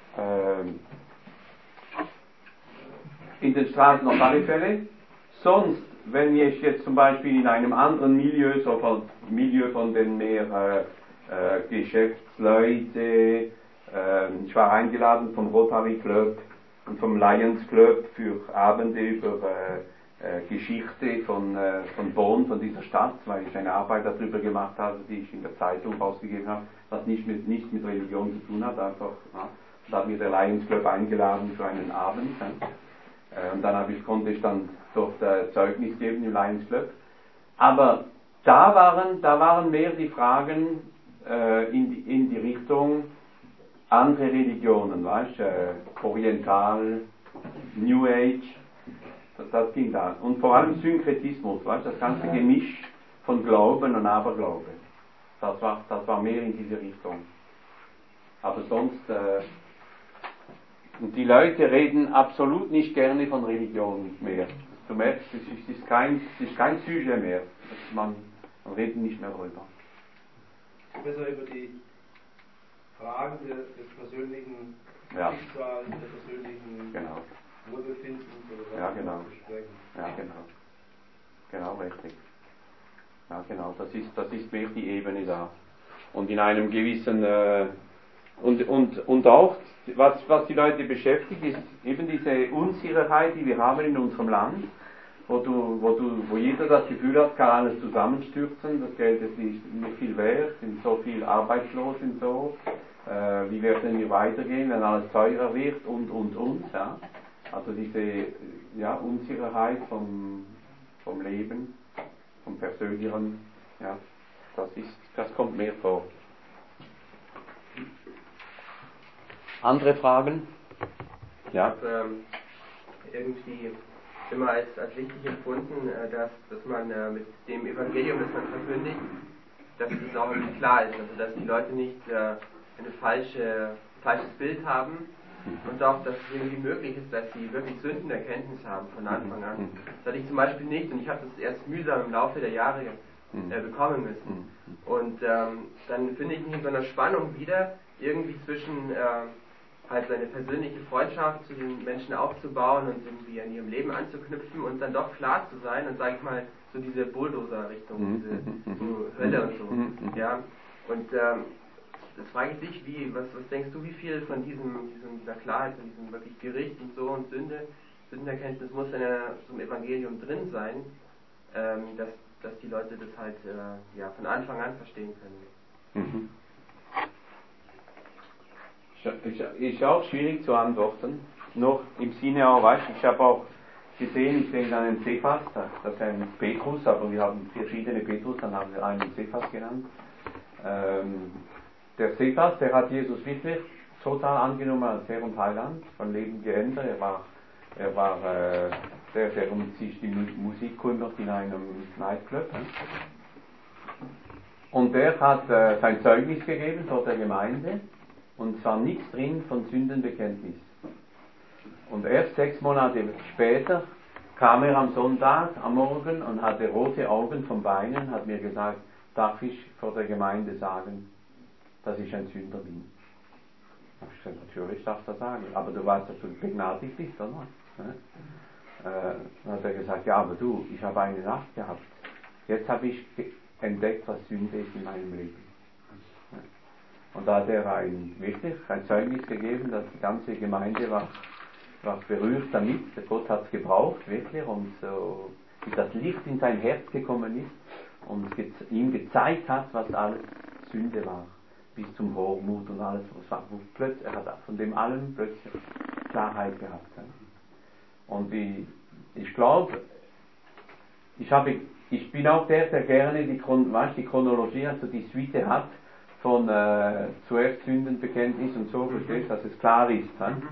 In den Straßen auf alle Fälle. Sonst, wenn ich jetzt zum Beispiel in einem anderen Milieu, so von Milieu von den mehr Geschäftsleute, ich war eingeladen vom Rotary Club und vom Lions Club für Abende über Geschichte von Bonn, von dieser Stadt, weil ich eine Arbeit darüber gemacht habe, die ich in der Zeitung rausgegeben habe, was nichts mit Religion zu tun hat, einfach. Ja. Da hat mir der Lions Club eingeladen für einen Abend. Und dann konnte ich dann dort Zeugnis geben im Lions Club. Aber da waren mehr die Fragen in die Richtung andere Religionen, weißt Oriental, New Age, das ging da. Und vor allem Synkretismus, weißt das ganze Gemisch von Glauben und Aberglaube. Das war mehr in diese Richtung. Aber sonst, und die Leute reden absolut nicht gerne von Religion mehr. Du merkst, es ist kein Sujet mehr. Man redet nicht mehr darüber.
Besser über die Fragen des persönlichen Schicksals, der persönlichen Wohlbefindens oder
ja, genau.
besprechen.
Ja, genau. Genau, richtig. Ja, genau. Das ist mehr die Ebene da. Und in einem gewissen und auch, was die Leute beschäftigt, ist eben diese Unsicherheit, die wir haben in unserem Land, wo jeder das Gefühl hat, kann alles zusammenstürzen, das Geld ist nicht viel wert, sind so viel arbeitslos und so, wie werden wir weitergehen, wenn alles teurer wird und, ja. Also diese Unsicherheit vom Leben, vom Persönlichen, ja, das kommt mehr vor. Andere Fragen? Ja.
Ich habe irgendwie immer als wichtig empfunden, dass man mit dem Evangelium, das man verkündigt, dass es auch irgendwie klar ist, also dass die Leute nicht ein falsches Bild haben und auch, dass es irgendwie möglich ist, dass sie wirklich Sündenerkenntnis haben von Anfang an. Das hatte ich zum Beispiel nicht und ich habe das erst mühsam im Laufe der Jahre bekommen müssen. Und dann finde ich mich in so einer Spannung wieder, irgendwie zwischen halt seine persönliche Freundschaft zu den Menschen aufzubauen und irgendwie an ihrem Leben anzuknüpfen und dann doch klar zu sein und, sag ich mal, so diese Bulldozer-Richtung, diese so Hölle und so. Ja? Und das frage ich dich, was denkst du, wie viel von dieser Klarheit, von diesem wirklich Gericht und so und Sündenerkenntnis muss in so einem Evangelium drin sein, dass die Leute das halt von Anfang an verstehen können?
Ist auch schwierig zu antworten. Nur im Sinne auch, weißt ich habe auch gesehen, ich sehe dann einen Cephas, das ist ein Petrus, aber wir haben verschiedene Petrus, dann haben wir einen Cephas genannt. Der Cephas, der hat Jesus wirklich total angenommen als Herr und Heiland, von Leben geändert. Er war der um sich die Musik kümmert in einem Nightclub. Und der hat sein Zeugnis gegeben vor der Gemeinde und es war nichts drin von Sündenbekenntnis. Und erst 6 Monate später kam er am Sonntag am Morgen und hatte rote Augen vom Weinen, hat mir gesagt, darf ich vor der Gemeinde sagen, dass ich ein Sünder bin? Ich gesagt, natürlich darfst du das sagen, aber du weißt, dass du begnadigt bist, oder? Dann hat er gesagt, ja, aber du, ich habe eine Nacht gehabt. Jetzt habe ich entdeckt, was Sünde ist in meinem Leben. Und da hat er wirklich ein Zeugnis gegeben, dass die ganze Gemeinde war berührt damit. Gott hat es gebraucht, wirklich, und so, wie das Licht in sein Herz gekommen ist und ihm gezeigt hat, was alles Sünde war. Bis zum Hochmut und alles, was war. Plötzlich, er hat von dem allem plötzlich Klarheit gehabt. Und ich glaube, ich bin auch der gerne die Chronologie, also die Suite hat, von zuerst Sündenbekenntnis und so, verstehst, dass es klar ist.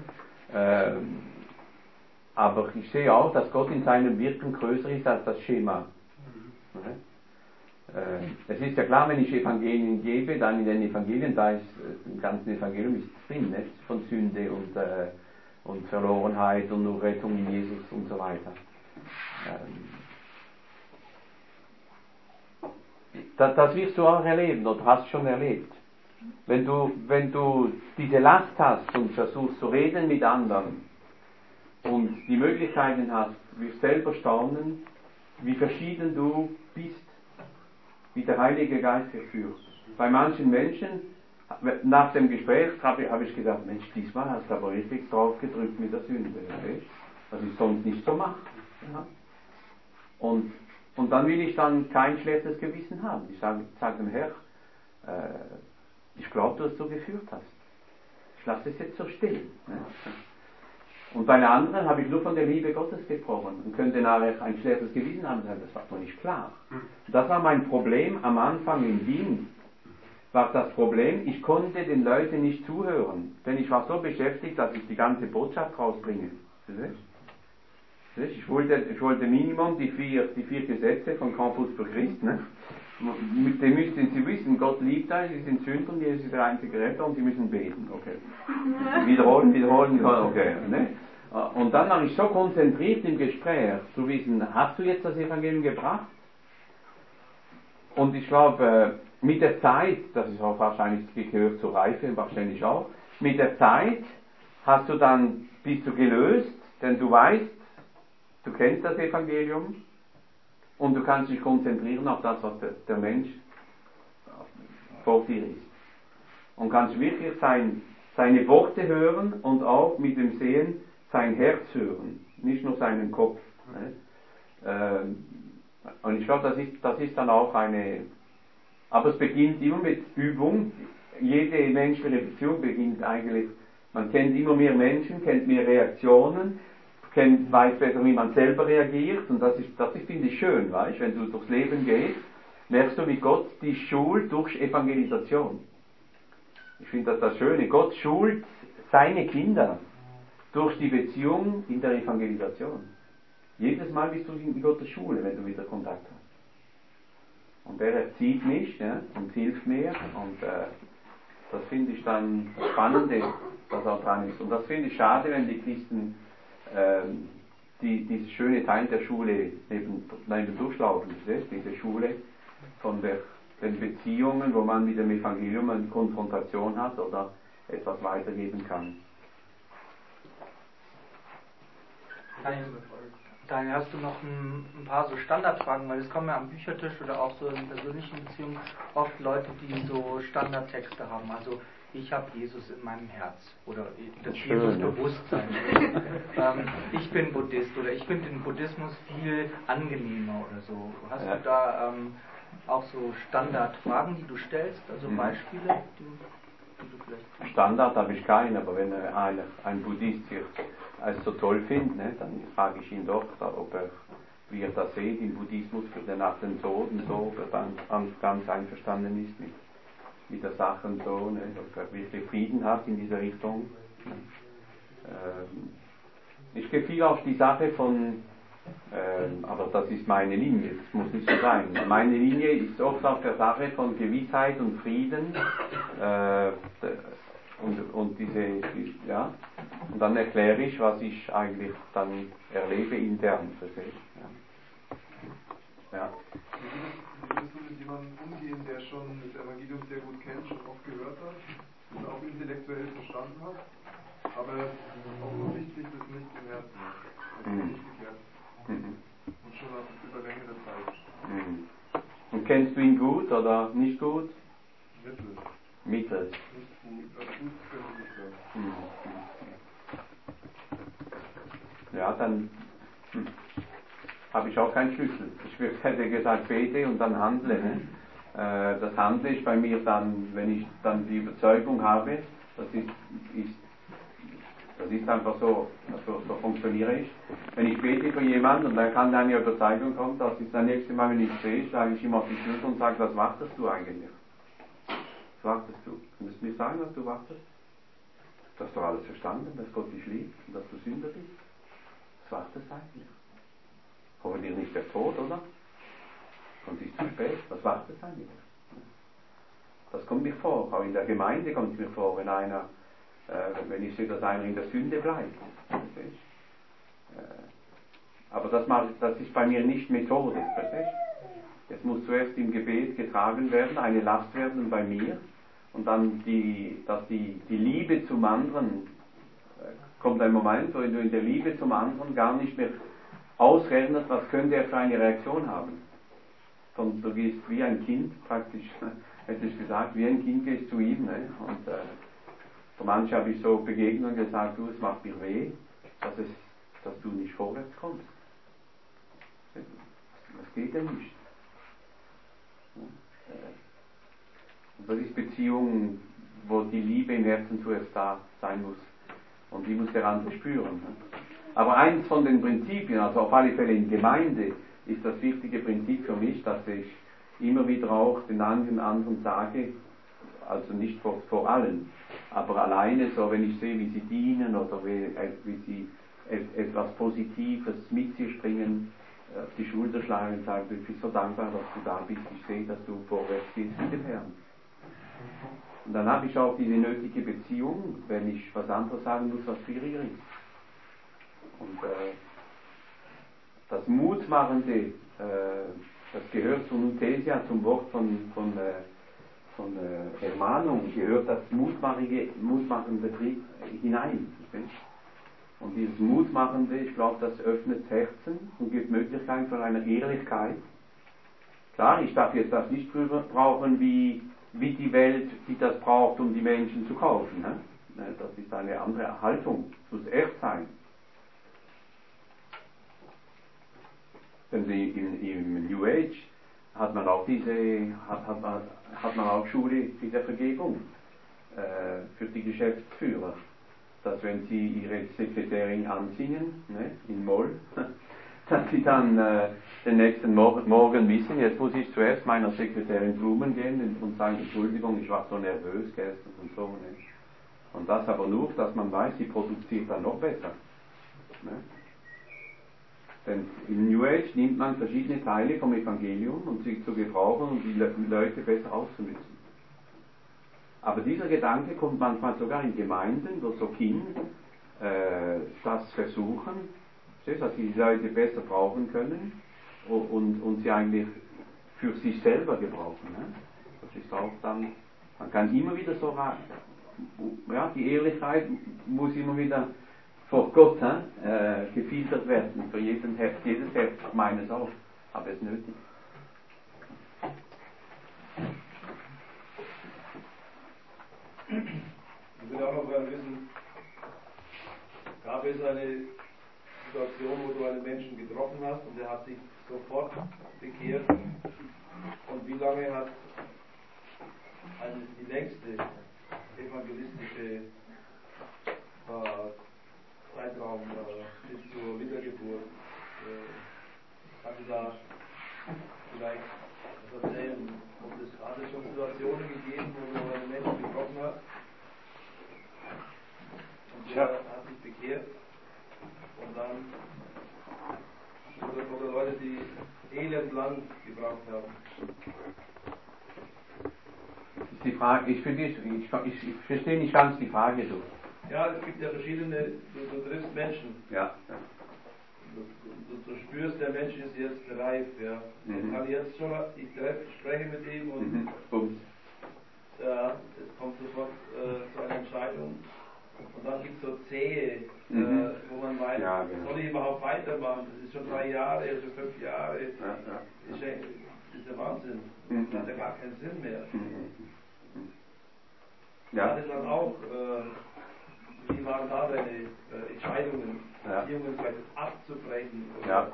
Aber ich sehe auch, dass Gott in seinem Wirken größer ist als das Schema. Es ist ja klar, wenn ich Evangelien gebe, dann in den Evangelien, da ist im ganzen Evangelium ist drin, nicht? Von Sünde und Verlorenheit und nur Rettung in Jesus und so weiter. Das wirst du auch erleben oder hast schon erlebt. Wenn du diese Last hast und versuchst zu reden mit anderen und die Möglichkeiten hast, wirst selber staunen, wie verschieden du bist, wie der Heilige Geist dich führt. Bei manchen Menschen, nach dem Gespräch habe ich gesagt, Mensch, diesmal hast du aber richtig drauf gedrückt mit der Sünde, was ich sonst nicht so mache. Ja? Und dann will ich dann kein schlechtes Gewissen haben. Ich sage dem Herr, ich glaube, du hast so geführt hast. Ich lasse es jetzt so stehen. Ne? Und bei einer anderen habe ich nur von der Liebe Gottes gesprochen und könnte nachher ein schlechtes Gewissen haben und sagen, das war doch nicht klar. Das war mein Problem am Anfang in Wien. War das Problem, ich konnte den Leuten nicht zuhören, denn ich war so beschäftigt, dass ich die ganze Botschaft rausbringe. Ich wollte Minimum die vier Gesetze von Campus für Christ. Ne? Mit dem müssen Sie wissen, Gott liebt euch, Sie sind Sünder, Jesus ist der einzige Retter und Sie müssen beten. Okay. Wiederholen, okay. Ne? Und dann war ich so konzentriert im Gespräch, zu wissen, hast du jetzt das Evangelium gebracht? Und ich glaube, mit der Zeit, das ist auch wahrscheinlich gehört zur Reife, wahrscheinlich auch, mit der Zeit bist du gelöst, denn du weißt, du kennst das Evangelium und du kannst dich konzentrieren auf das, was der Mensch vor dir ist. Und kannst wirklich seine Worte hören und auch mit dem Sehen sein Herz hören, nicht nur seinen Kopf. Und ich glaube, das ist dann auch aber es beginnt immer mit Übung. Jede menschliche Beziehung beginnt eigentlich, man kennt immer mehr Menschen, kennt mehr Reaktionen, weiß besser, wie man selber reagiert, und das finde ich schön, weißt? Wenn du durchs Leben gehst, merkst du, wie Gott dich schult durch Evangelisation. Ich finde das Schöne, Gott schult seine Kinder durch die Beziehung in der Evangelisation. Jedes Mal bist du in Gottes Schule, wenn du wieder Kontakt hast. Und er erzieht mich, ja, und hilft mir, und das finde ich dann spannend, dass er dran ist. Und das finde ich schade, wenn die Christen dieses schöne Teil der Schule neben durchlaufen, diese Schule von den Beziehungen, wo man mit dem Evangelium eine Konfrontation hat oder etwas weitergeben kann.
Daniel, hast du noch ein paar so Standardfragen, weil es kommen ja am Büchertisch oder auch so in persönlichen Beziehungen oft Leute, die so Standardtexte haben, also ich habe Jesus in meinem Herz oder das Jesus-Bewusstsein. Ich bin Buddhist oder ich finde den Buddhismus viel angenehmer oder so. Hast du da auch so Standardfragen, die du stellst, also Beispiele? du vielleicht?
Standard habe ich keinen, aber wenn ein Buddhist sich als so toll findet, ne, dann frage ich ihn doch, ob er, wie er das sieht im Buddhismus für den nach dem Tod und so, ob er dann ganz einverstanden ist mit der Sache und so, ne, ob er wirklich Frieden hat in dieser Richtung. Ich gefiel auch die Sache von, aber das ist meine Linie, das muss nicht so sein. Meine Linie ist oft auf der Sache von Gewissheit und Frieden und ja, und dann erkläre ich, was ich eigentlich dann erlebe intern für sich. Ja.
Wie würdest du mit jemandem umgehen, der schon das Evangelium sehr gut kennt, schon oft gehört hat, das auch intellektuell verstanden hat, aber offensichtlich das nicht im Herzen hat, also nicht gekehrt und schon über längere Zeit?
Und kennst du ihn gut oder nicht gut?
Mittel.
Mittel.
Nicht gut, also gut könnte ich nicht sagen.
Ja, dann habe ich auch keinen Schlüssel. Ich hätte gesagt, bete und dann handle. Ne? Das handle ich bei mir dann, wenn ich dann die Überzeugung habe, das ist einfach so, so funktioniere ich. Wenn ich bete für jemanden und dann kann eine Überzeugung kommen, das ist das nächste Mal, wenn ich stehe, schlage ich ihm auf die Schulter und sage, was wartest du eigentlich? Was wartest du? Kannst du mir sagen, was du wartest? Du hast doch alles verstanden, dass Gott dich liebt und dass du Sünder bist. Was wartest du eigentlich? Hoffentlich nicht der Tod, oder? Und ist zu spät. Was wartet eigentlich? Das kommt mir vor. Auch in der Gemeinde kommt es mir vor, wenn ich sehe, dass einer in der Sünde bleibt. Aber das ist bei mir nicht Methode. Es muss zuerst im Gebet getragen werden, eine Last werden bei mir. Und dann, dass die Liebe zum anderen, kommt ein Moment, wo du in der Liebe zum anderen gar nicht mehr ausrechnest, was könnte er für eine Reaktion haben. Du gehst wie ein Kind, praktisch, hätte ich gesagt, wie ein Kind gehst zu ihm. Ne? Und für manche habe ich so Begegnungen gesagt, du, es macht mir weh, dass du nicht vorwärts kommst. Das geht ja nicht. Und das ist Beziehung, wo die Liebe im Herzen zuerst da sein muss. Und die muss der andere spüren. Ne? Aber eins von den Prinzipien, also auf alle Fälle in Gemeinde, ist das wichtige Prinzip für mich, dass ich immer wieder auch den anderen sage, also nicht vor allen, aber alleine so, wenn ich sehe, wie sie dienen oder wie sie etwas Positives mit sich bringen, auf die Schulter schlagen und sagen, ich bin so dankbar, dass du da bist, ich sehe, dass du vorwärts gehst mit dem Herrn. Und dann habe ich auch diese nötige Beziehung, wenn ich was anderes sagen muss, was schwieriger ist. Und das Mutmachende, das gehört zur Nuthesia, zum Wort von Ermahnung, gehört das mutmachende hinein. Und dieses Mutmachende, ich glaube, das öffnet Herzen und gibt Möglichkeiten von einer Ehrlichkeit. Klar, ich darf jetzt das nicht brauchen wie die Welt, die das braucht, um die Menschen zu kaufen. Ne? Das ist eine andere Haltung, es muss echt sein. Denn im New Age hat man auch hat man auch Schule der Vergebung für die Geschäftsführer. Dass wenn sie ihre Sekretärin ansingen, ne, in Moll, dass sie dann den nächsten Morgen wissen, jetzt muss ich zuerst meiner Sekretärin Blumen geben und sagen, Entschuldigung, ich war so nervös gestern und so. Ne. Und das aber nur, dass man weiß, sie produziert dann noch besser. Ne. Denn im New Age nimmt man verschiedene Teile vom Evangelium, um sie zu gebrauchen und die Leute besser auszunützen. Aber dieser Gedanke kommt manchmal sogar in Gemeinden, wo so Kinder das versuchen, dass sie die Leute besser brauchen können und sie eigentlich für sich selber gebrauchen. Ne? Das ist auch dann, man kann immer wieder so, ja, die Ehrlichkeit muss immer wieder vor Gott gefiltert werden, für jedes Herz, meines auch, aber es nötig.
Ich würde auch noch gerne wissen, gab es eine Situation, wo du einen Menschen getroffen hast und der hat sich sofort bekehrt? Und wie lange hat die längste evangelistische Zeitraum bis zur Wiedergeburt. Kann Sie da vielleicht was erzählen? Hat es schon Situationen gegeben, wo man einen Menschen getroffen hat und der hat sich bekehrt und dann oder Leute, die elendlang gebraucht haben?
Die Frage, ich verstehe nicht ganz die Frage so.
Ja, es gibt ja verschiedene, du triffst Menschen.
Ja.
Du spürst, der Mensch ist jetzt reif, ja. Kann jetzt schon, ich spreche mit ihm und ja, es kommt sofort zu einer Entscheidung. Und dann gibt es so Zähe, wo man meint, ja, genau. Soll ich überhaupt weitermachen? Das ist schon 3 Jahre, also 5 Jahre. Das ist der Wahnsinn. Das hat ja gar keinen Sinn mehr. Ja. Hatte dann auch, wie waren da deine Entscheidungen, Beziehungen vielleicht abzubrechen? Oder,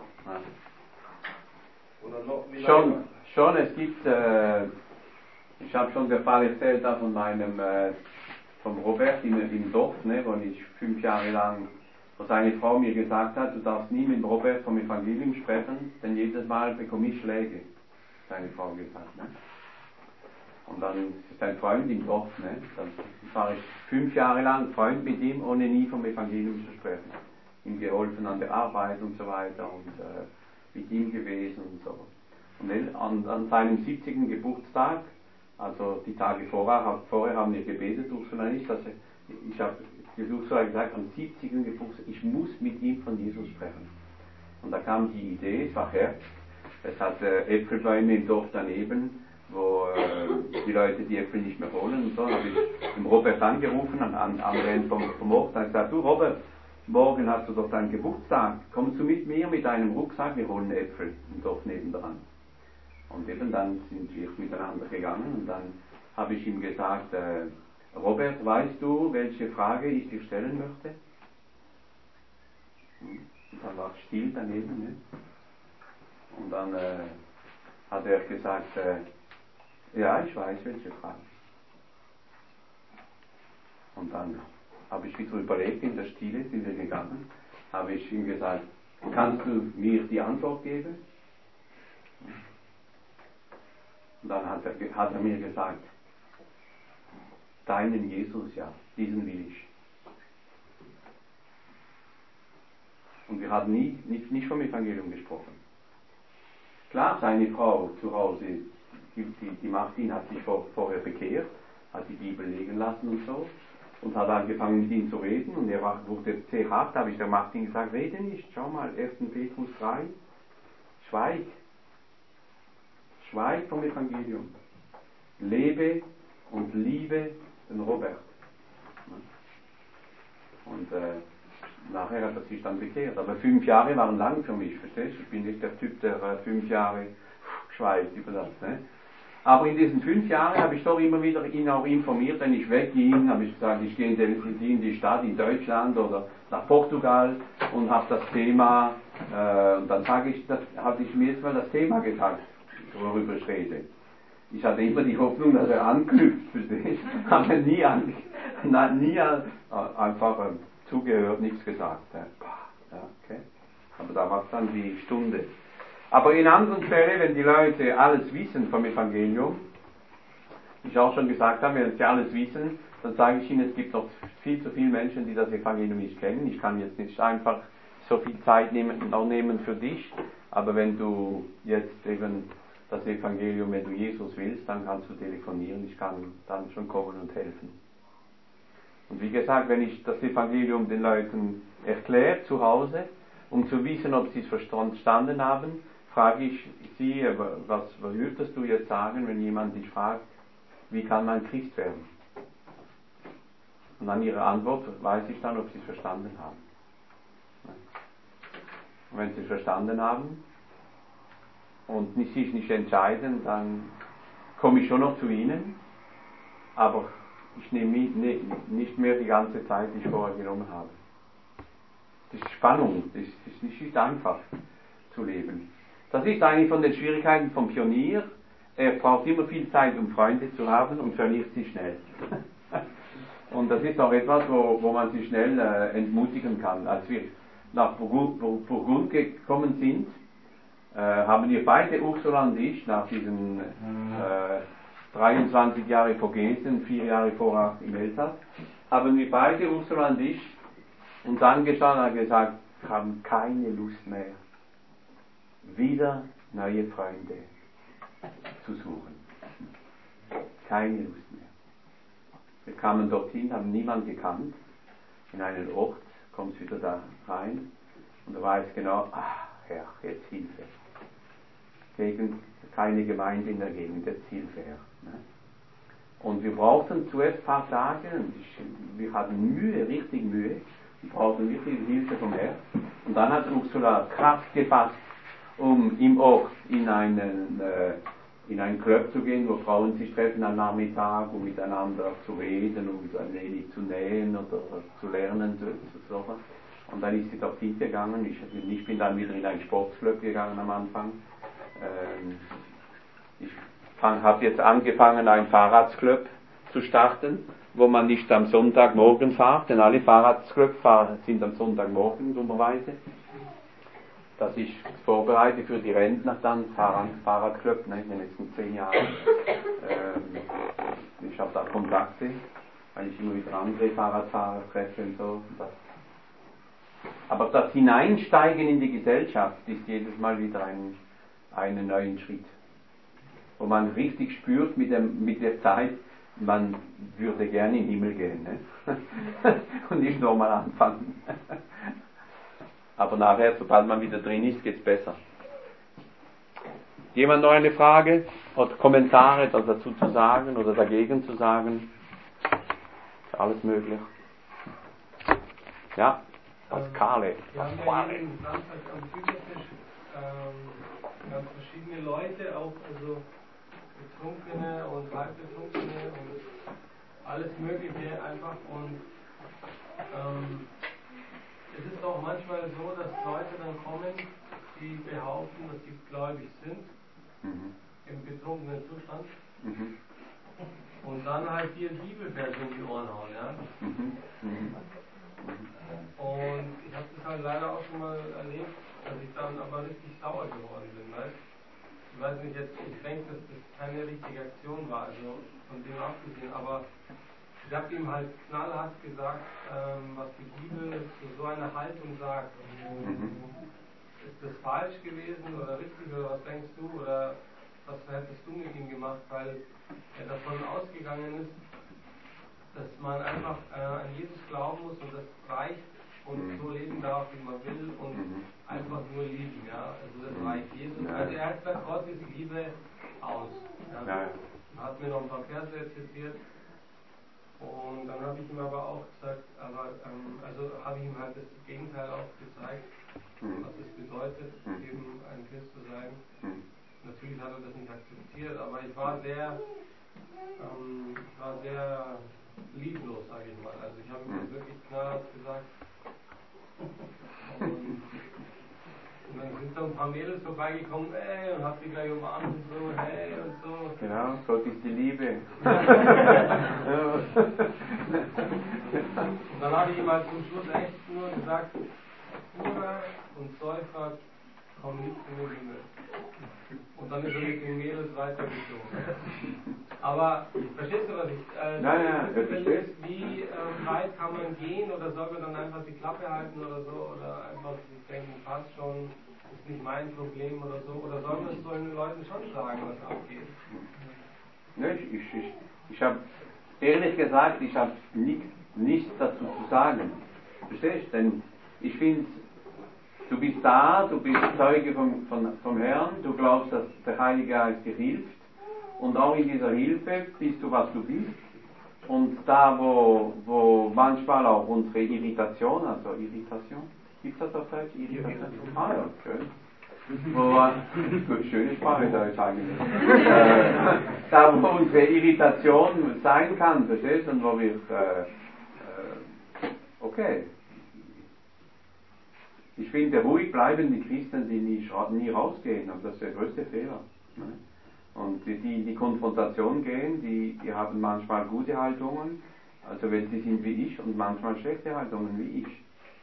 oder noch wie
schon, es gibt, ich habe schon den Fall erzählt da von vom Robert im Dorf, ne, wo ich 5 Jahre lang, wo seine Frau mir gesagt hat, du darfst nie mit Robert vom Evangelium sprechen, denn jedes Mal bekomme ich Schläge, seine Frau gesagt. Ne? Und dann ist ein Freund im Dorf, ne? Dann war ich 5 Jahre lang Freund mit ihm, ohne nie vom Evangelium zu sprechen. Ihm geholfen an der Arbeit und so weiter und mit ihm gewesen und so. Und an seinem 70. Geburtstag, also die Tage vorher haben wir gebetet, Ursulanist, dass ich habe gesagt, am 70. Geburtstag, ich muss mit ihm von Jesus sprechen. Und da kam die Idee, es war Herbst, es hat Äpfelbäume im Dorf daneben, wo die Leute die Äpfel nicht mehr holen und so, habe ich dem Robert angerufen, am Ende vom Ort, und gesagt, du Robert, morgen hast du doch deinen Geburtstag, kommst du mit mir mit einem Rucksack, wir holen Äpfel im Dorf nebendran. Und eben dann sind wir miteinander gegangen und dann habe ich ihm gesagt, Robert, weißt du, welche Frage ich dir stellen möchte? Und dann war es still daneben, ne? Und dann hat er gesagt, ja, ich weiß, welche Frage. Und dann habe ich wieder überlegt, in der Stille sind wir gegangen, habe ich ihm gesagt, kannst du mir die Antwort geben? Und dann hat er mir gesagt, deinen Jesus, ja, diesen will ich. Und wir haben nicht vom Evangelium gesprochen. Klar, seine Frau zu Hause, die Martin hat sich vorher bekehrt, hat die Bibel legen lassen und so, und hat angefangen mit ihm zu reden, und er wurde sehr hart, habe ich der Martin gesagt, rede nicht, schau mal, 1. Petrus 3, schweig vom Evangelium, lebe und liebe den Robert. Und nachher hat er sich dann bekehrt, aber 5 Jahre waren lang für mich, verstehst du? Ich bin nicht der Typ, der 5 Jahre schweigt über das, ne? Aber in diesen 5 Jahren habe ich doch immer wieder ihn auch informiert, wenn ich wegging, habe ich gesagt, ich gehe in die Stadt in Deutschland oder nach Portugal und habe das Thema, und dann habe ich mir jetzt mal das Thema gesagt, worüber ich rede. Ich hatte immer die Hoffnung, dass er anknüpft, verstehst du? Aber nie einfach zugehört, nichts gesagt. Ja, okay. Aber da war es dann die Stunde. Aber in anderen Fällen, wenn die Leute alles wissen vom Evangelium, wie ich auch schon gesagt habe, wenn sie alles wissen, dann sage ich ihnen, es gibt noch viel zu viele Menschen, die das Evangelium nicht kennen. Ich kann jetzt nicht einfach so viel Zeit nehmen für dich, aber wenn du jetzt eben das Evangelium, wenn du Jesus willst, dann kannst du telefonieren, ich kann dann schon kommen und helfen. Und wie gesagt, wenn ich das Evangelium den Leuten erkläre zu Hause, um zu wissen, ob sie es verstanden haben, frage ich sie, was würdest du jetzt sagen, wenn jemand dich fragt, wie kann man Christ werden? Und an ihrer Antwort weiß ich dann, ob sie es verstanden haben. Und wenn sie es verstanden haben und sich nicht entscheiden, dann komme ich schon noch zu ihnen, aber ich nehme nicht mehr die ganze Zeit, die ich vorher genommen habe. Das ist Spannung, das ist nicht einfach zu leben. Das ist eine von den Schwierigkeiten vom Pionier. Er braucht immer viel Zeit, um Freunde zu haben und verliert sie schnell. Und das ist auch etwas, wo man sich schnell entmutigen kann. Als wir nach Burgund gekommen sind, haben wir beide, Ursula und ich, nach diesen 23 Jahre Vogesen, 4 Jahre vorher im Elsass, haben wir beide, Ursula und ich, uns angeschaut und haben gesagt, wir haben keine Lust mehr, wieder neue Freunde zu suchen. Keine Lust mehr. Wir kamen dorthin, haben niemanden gekannt, in einen Ort, kommst wieder da rein und du weißt genau, Herr, jetzt Hilfe. Keine Gemeinde in der Gegend, jetzt Hilfe, Herr. Und wir brauchten zuerst ein paar Tage, und wir hatten Mühe, richtig Mühe, wir brauchten wirklich Hilfe vom Herrn. Und dann hat Ursula Kraft gefasst, um im Ort in einen Club zu gehen, wo Frauen sich treffen am Nachmittag, um miteinander zu reden, um ein wenig zu nähen oder zu lernen. So. Und dann ist sie dort hingegangen. Ich bin dann wieder in einen Sportclub gegangen am Anfang. Ich habe jetzt angefangen, einen Fahrradclub zu starten, wo man nicht am Sonntagmorgen fährt, denn alle Fahrradclubs sind am Sonntagmorgen dummerweise. Das ist vorbereitet für die Rentner dann, Fahrradclub, in den letzten 10 Jahren. Ich habe da Kontakte, weil ich immer wieder andere Fahrradfahrer treffe und so. Aber das Hineinsteigen in die Gesellschaft ist jedes Mal wieder einen neuen Schritt, wo man richtig spürt mit der Zeit, man würde gerne in den Himmel gehen, ne? Und nicht nochmal anfangen. Aber nachher, sobald man wieder drin ist, geht es besser. Jemand noch eine Frage oder Kommentare dazu zu sagen oder dagegen zu sagen? Ist alles möglich. Ja, Pascale.
Wir haben ja jeden Samstag am Büchertisch ganz verschiedene Leute, auch also Betrunkene und Halbbetrunkene und alles Mögliche einfach. Und es ist auch manchmal so, dass Leute dann kommen, die behaupten, dass sie gläubig sind, im betrunkenen Zustand, und dann halt hier Bibelverse um die Ohren hauen, ja. Und ich habe das halt leider auch schon mal erlebt, dass ich dann aber richtig sauer geworden bin, weißt? Ich weiß nicht, ich denke, dass das keine richtige Aktion war, also von dem abgesehen, aber ich habe ihm halt knallhart gesagt, was die Bibel zu so einer Haltung sagt. Ist das falsch gewesen oder richtig, oder was denkst du, oder was hättest du mit ihm gemacht, weil er davon ausgegangen ist, dass man einfach an Jesus glauben muss und das reicht und so leben darf, wie man will und einfach nur lieben, ja, also das reicht. Jesus, also er hat gesagt, Gott ist Liebe aus. Ja. Hat mir noch ein paar Verse zitiert. Und dann habe ich ihm aber auch gesagt, also habe ich ihm halt das Gegenteil auch gezeigt, was es bedeutet, eben ein Christ zu sein. Natürlich hat er das nicht akzeptiert, aber ich war sehr lieblos, sage ich mal. Also ich habe ihm das wirklich knallhart gesagt. Und dann sind da ein paar Mädels vorbeigekommen, und hab die gleich umarmt und so, und so.
Genau, Gott ist die Liebe.
Und dann habe ich ihm halt zum Schluss echt nur gesagt, Hurer und Säufer kommen nicht in den Himmel. Und dann ist er mit den Mädels weitergezogen. Aber verstehst du, was ich wie weit kann man gehen, oder soll man dann einfach die Klappe halten oder so, oder einfach sich denken, passt schon, ist nicht mein Problem oder so, oder soll man es solchen Leuten schon sagen, was abgeht?
Ne, ich habe ehrlich gesagt, ich habe nichts dazu zu sagen. Verstehst du? Denn ich finde, du bist da, du bist Zeuge vom Herrn, du glaubst, dass der Heilige Geist dir hilft, und auch in dieser Hilfe bist du, was du bist. Und da, wo manchmal auch unsere Irritation, gibt es das auf Deutsch? Irritation? Ah ja, schön. Gut, schöne Sprache Deutsch eigentlich. Da, wo unsere Irritation sein kann, verstehst du, und wo wir, okay. Ich finde, ruhig bleiben die Christen, die nie rausgehen, und das ist der größte Fehler. Und die Konfrontation gehen, die haben manchmal gute Haltungen, Also wenn sie sind wie ich und manchmal schlechte Haltungen wie ich.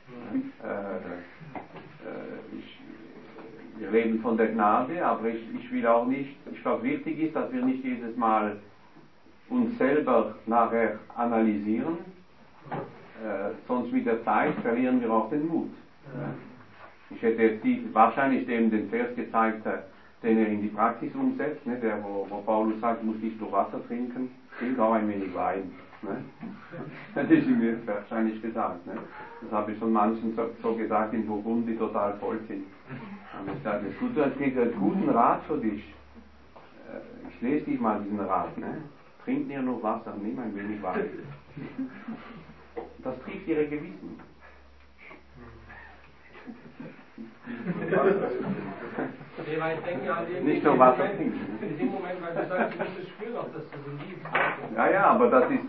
Wir leben von der Gnade, aber ich will auch nicht, ich glaube wichtig ist, dass wir nicht jedes Mal uns selber nachher analysieren, sonst mit der Zeit verlieren wir auch den Mut. Ich hätte jetzt wahrscheinlich dem den Vers gezeigt, den er in die Praxis umsetzt, ne, der, wo Paulus sagt, muss nicht nur Wasser trinken, trink auch ein wenig Wein. Ne? Das ist ihm mir wahrscheinlich gesagt. Ne? Das habe ich schon manchen so gesagt in Burgund, die total voll sind. Und ich sage, es gibt einen guten Rat für dich. Ich lese dich mal diesen Rat. Ne? Trink nicht nur Wasser, nimm ein wenig Wein. Das trifft ihre Gewissen.
Nee, weil ich denke, ja,
nicht nur Wasser trinken.
In dem Moment, weil du sagst, du musst es spüren, ob das so liebst.
Ja, aber das ist,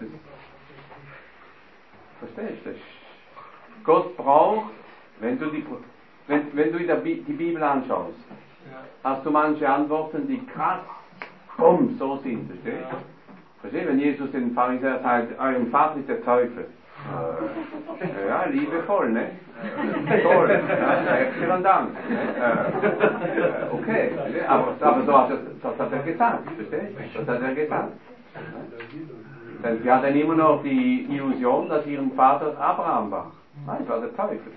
verstehst du? Gott braucht, wenn du die Bibel anschaust, hast du manche Antworten, die krass, so sind, verstehst du? Verstehst du, wenn Jesus den Pharisäer sagt, euer Vater ist der Teufel. Ja, liebevoll, ne? Toll, herzlichen Dank. Okay, aber das hat er gesagt, verstehst du? Das hat er gesagt. Denn sie hatten immer noch die Illusion, dass ihrem Vater Abraham war. Nein, es war der Teufel.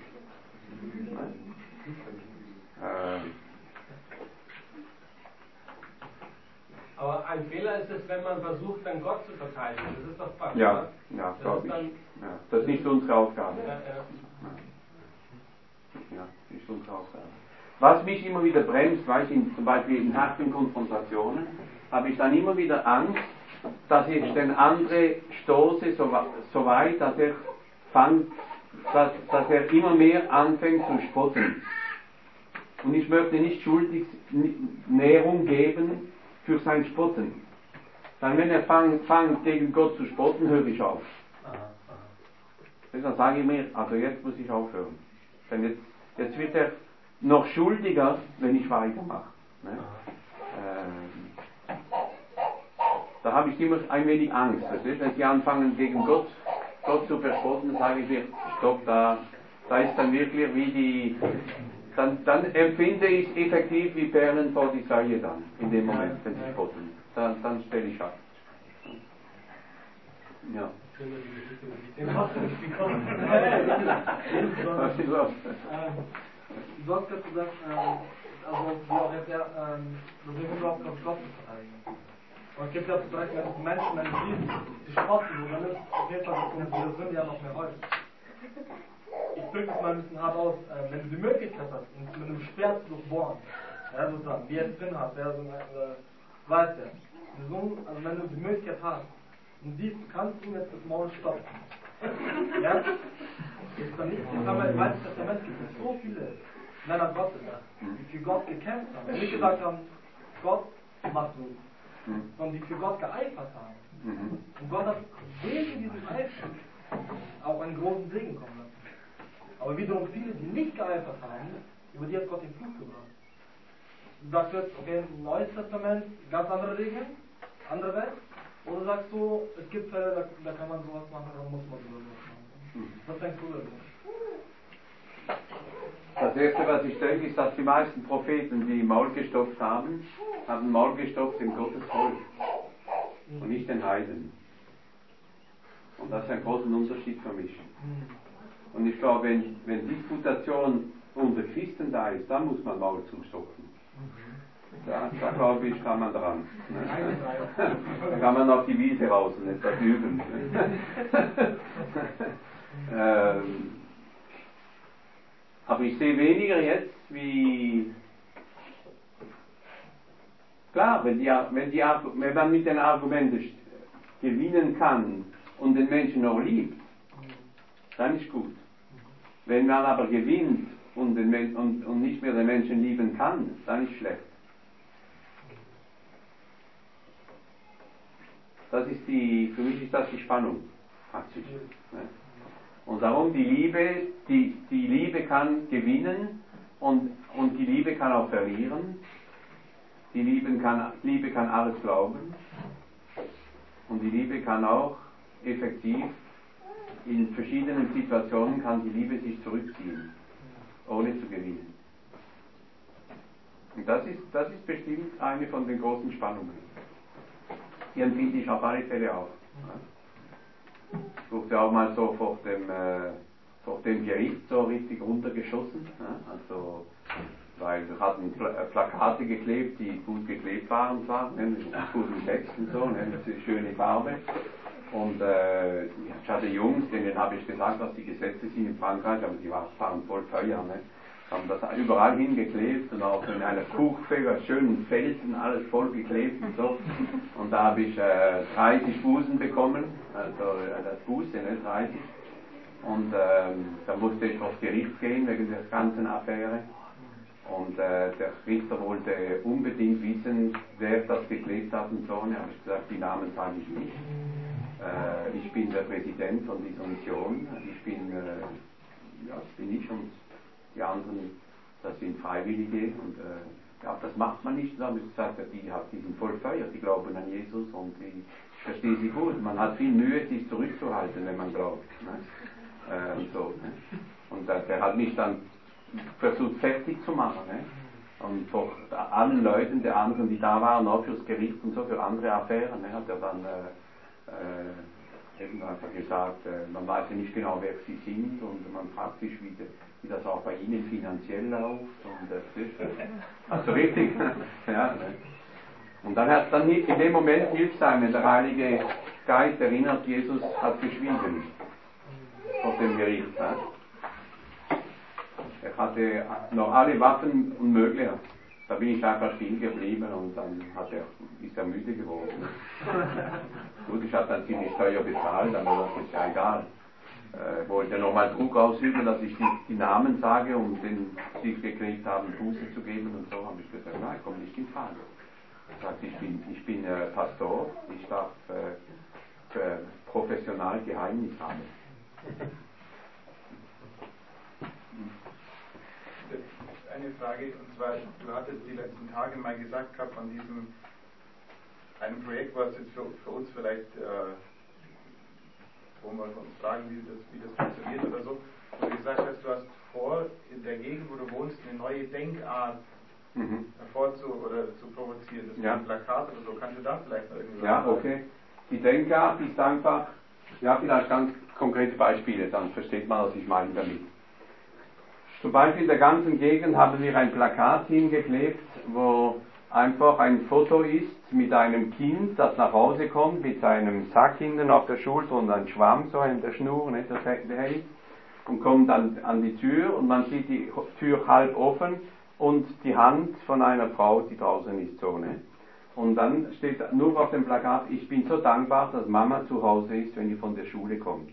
Aber ein Fehler ist es, wenn man versucht, dann Gott zu verteidigen. Das ist doch falsch.
Ja, glaube ich. Das ist nicht unsere Aufgabe. Ja, nicht unsere Aufgabe. Was mich immer wieder bremst, weiß ich, zum Beispiel in harten Konfrontationen, habe ich dann immer wieder Angst, dass ich den anderen stoße so weit, dass er immer mehr anfängt zu spotten. Und ich möchte nicht schuldig Nährung geben für sein Spotten. Dann, wenn er fängt gegen Gott zu spotten, höre ich auf. Dann sage ich mir, also jetzt muss ich aufhören. Denn jetzt wird er noch schuldiger, wenn ich weitermache. Ne? Da habe ich immer ein wenig Angst. Wenn sie anfangen gegen Gott zu verspotten, sage ich mir, stopp, da ist dann wirklich wie die... Dann empfinde ich effektiv wie Perlen vor die Säue dann, in dem Moment, wenn sie spotten. Dann stelle ich ab. Ja. Was ist los?
Du hast gerade gesagt, also wie auch jetzt, wir sind überhaupt auf Gott zu verteidigen. Und es gibt ja zum Beispiel Menschen, wenn sie die spotten, dann ist auf jeden Fall unsere Sünde ja noch mehr häufig. Ich drücke es mal ein bisschen hart aus, wenn du die Möglichkeit hast, mit einem Schwert zu durchbohren, ja, sozusagen, wie er es drin hat, ja, so weißt du, also wenn du die Möglichkeit hast und siehst, du kannst ihm jetzt das Maul stopfen, ja, jetzt haben wir im Alten Testament gibt es so viele Männer Gottes, die für Gott gekämpft haben, die nicht gesagt haben, Gott, mach du, sondern die für Gott geeifert haben. Und Gott hat wegen diesem Eifer auch einen großen Segen kommen lassen. Aber wiederum viele, die nicht geeifert haben, über die hat Gott den Fluch gebracht. Du sagst jetzt, okay, Neues Testament, ganz andere Regeln, andere Welt. Oder sagst du, es gibt Fälle, da kann man sowas machen, da muss man sowas machen. Was denkst du darüber?
Das Erste, was ich denke, ist, dass die meisten Propheten, die Maul gestopft haben Maul gestopft in Gottes Volk und nicht den Heiden. Und das ist ein großer Unterschied für mich. Und ich glaube, wenn Disputation unter Christen da ist, dann muss man Maul zustopfen. Da glaube ich, kann man dran. Ne? Da kann man auf die Wiese raus und etwas üben. Ne? Aber ich sehe weniger jetzt wie... Klar, wenn man mit den Argumenten gewinnen kann und den Menschen noch liebt, dann ist gut. Wenn man aber gewinnt und nicht mehr den Menschen lieben kann, dann ist schlecht. Für mich ist das die Spannung, praktisch. Und darum die Liebe kann gewinnen und die Liebe kann auch verlieren. Die Liebe kann alles glauben und die Liebe kann auch effektiv, in verschiedenen Situationen kann die Liebe sich zurückziehen, ohne zu gewinnen. Und das ist bestimmt eine von den großen Spannungen. Die empfinde ich auf alle Fälle auch. Ich durfte auch mal so vor dem Gericht so richtig runtergeschossen. Also, weil wir hatten Plakate geklebt, die gut geklebt waren, zwar, mit gutem Text und so, eine schöne Farbe. Und ich hatte Jungs, denen habe ich gesagt, was die Gesetze sind in Frankreich, aber die waren voll Feuer. Ne? Haben das überall hingeklebt und auch in einer Kuchfeder, schönen Felsen, alles voll geklebt und so. Und da habe ich 30 Bußen bekommen, also das Buße, ne, 30. Und da musste ich aufs Gericht gehen wegen der ganzen Affäre. Und der Richter wollte unbedingt wissen, wer das geklebt hat und so. Und habe ich gesagt, die Namen sage ich nicht. Ich bin der Präsident von dieser Mission. Das bin ich und die anderen, das sind Freiwillige. Und ja, das macht man nicht. Da habe ich gesagt, die sind voll Feuer, die glauben an Jesus und ich verstehe sie gut. Man hat viel Mühe, sich zurückzuhalten, wenn man glaubt. Ne? Und so. Ne? Und der hat mich dann versucht fertig zu machen. Ne? Und vor allen Leuten, der anderen, die da waren, auch fürs Gericht und so, für andere Affären, ne, hat er dann eben einfach gesagt, man weiß ja nicht genau, wer sie sind und man fragt sich, wie das auch bei ihnen finanziell läuft. Und also richtig. Ja, ne? Und dann in dem Moment hilft es einem, wenn der Heilige Geist erinnert, Jesus hat geschwiegen vor dem Gericht. Ne? Er hatte noch alle Waffen unmöglich. Da bin ich einfach still geblieben und dann ist er müde geworden. Gut, ich habe dann ziemlich teuer bezahlt, aber das ist ja egal. Wollte nochmal Druck ausüben, dass ich die Namen sage, um den sie geklebt haben, Buße zu geben und so, habe ich gesagt, nein, komm nicht in Frage. Er sagt, ich bin Pastor, ich darf professional Geheimnis haben.
Eine Frage, und zwar, du hattest die letzten Tage mal gesagt gehabt von einem Projekt, was jetzt für uns vielleicht, wo wir uns fragen, wie das funktioniert oder so, wo du gesagt hast, du hast vor, in der Gegend, wo du wohnst, eine neue Denkart zu provozieren. Das ist ein Plakat oder so. Kannst du da vielleicht noch irgendwie sagen?
Ja, okay. Die Denkart ist einfach, ja, vielleicht ganz konkrete Beispiele, dann versteht man, was ich meine damit. Zum Beispiel in der ganzen Gegend haben wir ein Plakat hingeklebt, wo einfach ein Foto ist mit einem Kind, das nach Hause kommt, mit seinem Sack hinten auf der Schulter und ein Schwamm so in der Schnur, nicht, das hält, und kommt dann an die Tür und man sieht die Tür halb offen und die Hand von einer Frau, die draußen ist, so, ne? Und dann steht nur auf dem Plakat, ich bin so dankbar, dass Mama zu Hause ist, wenn die von der Schule kommt.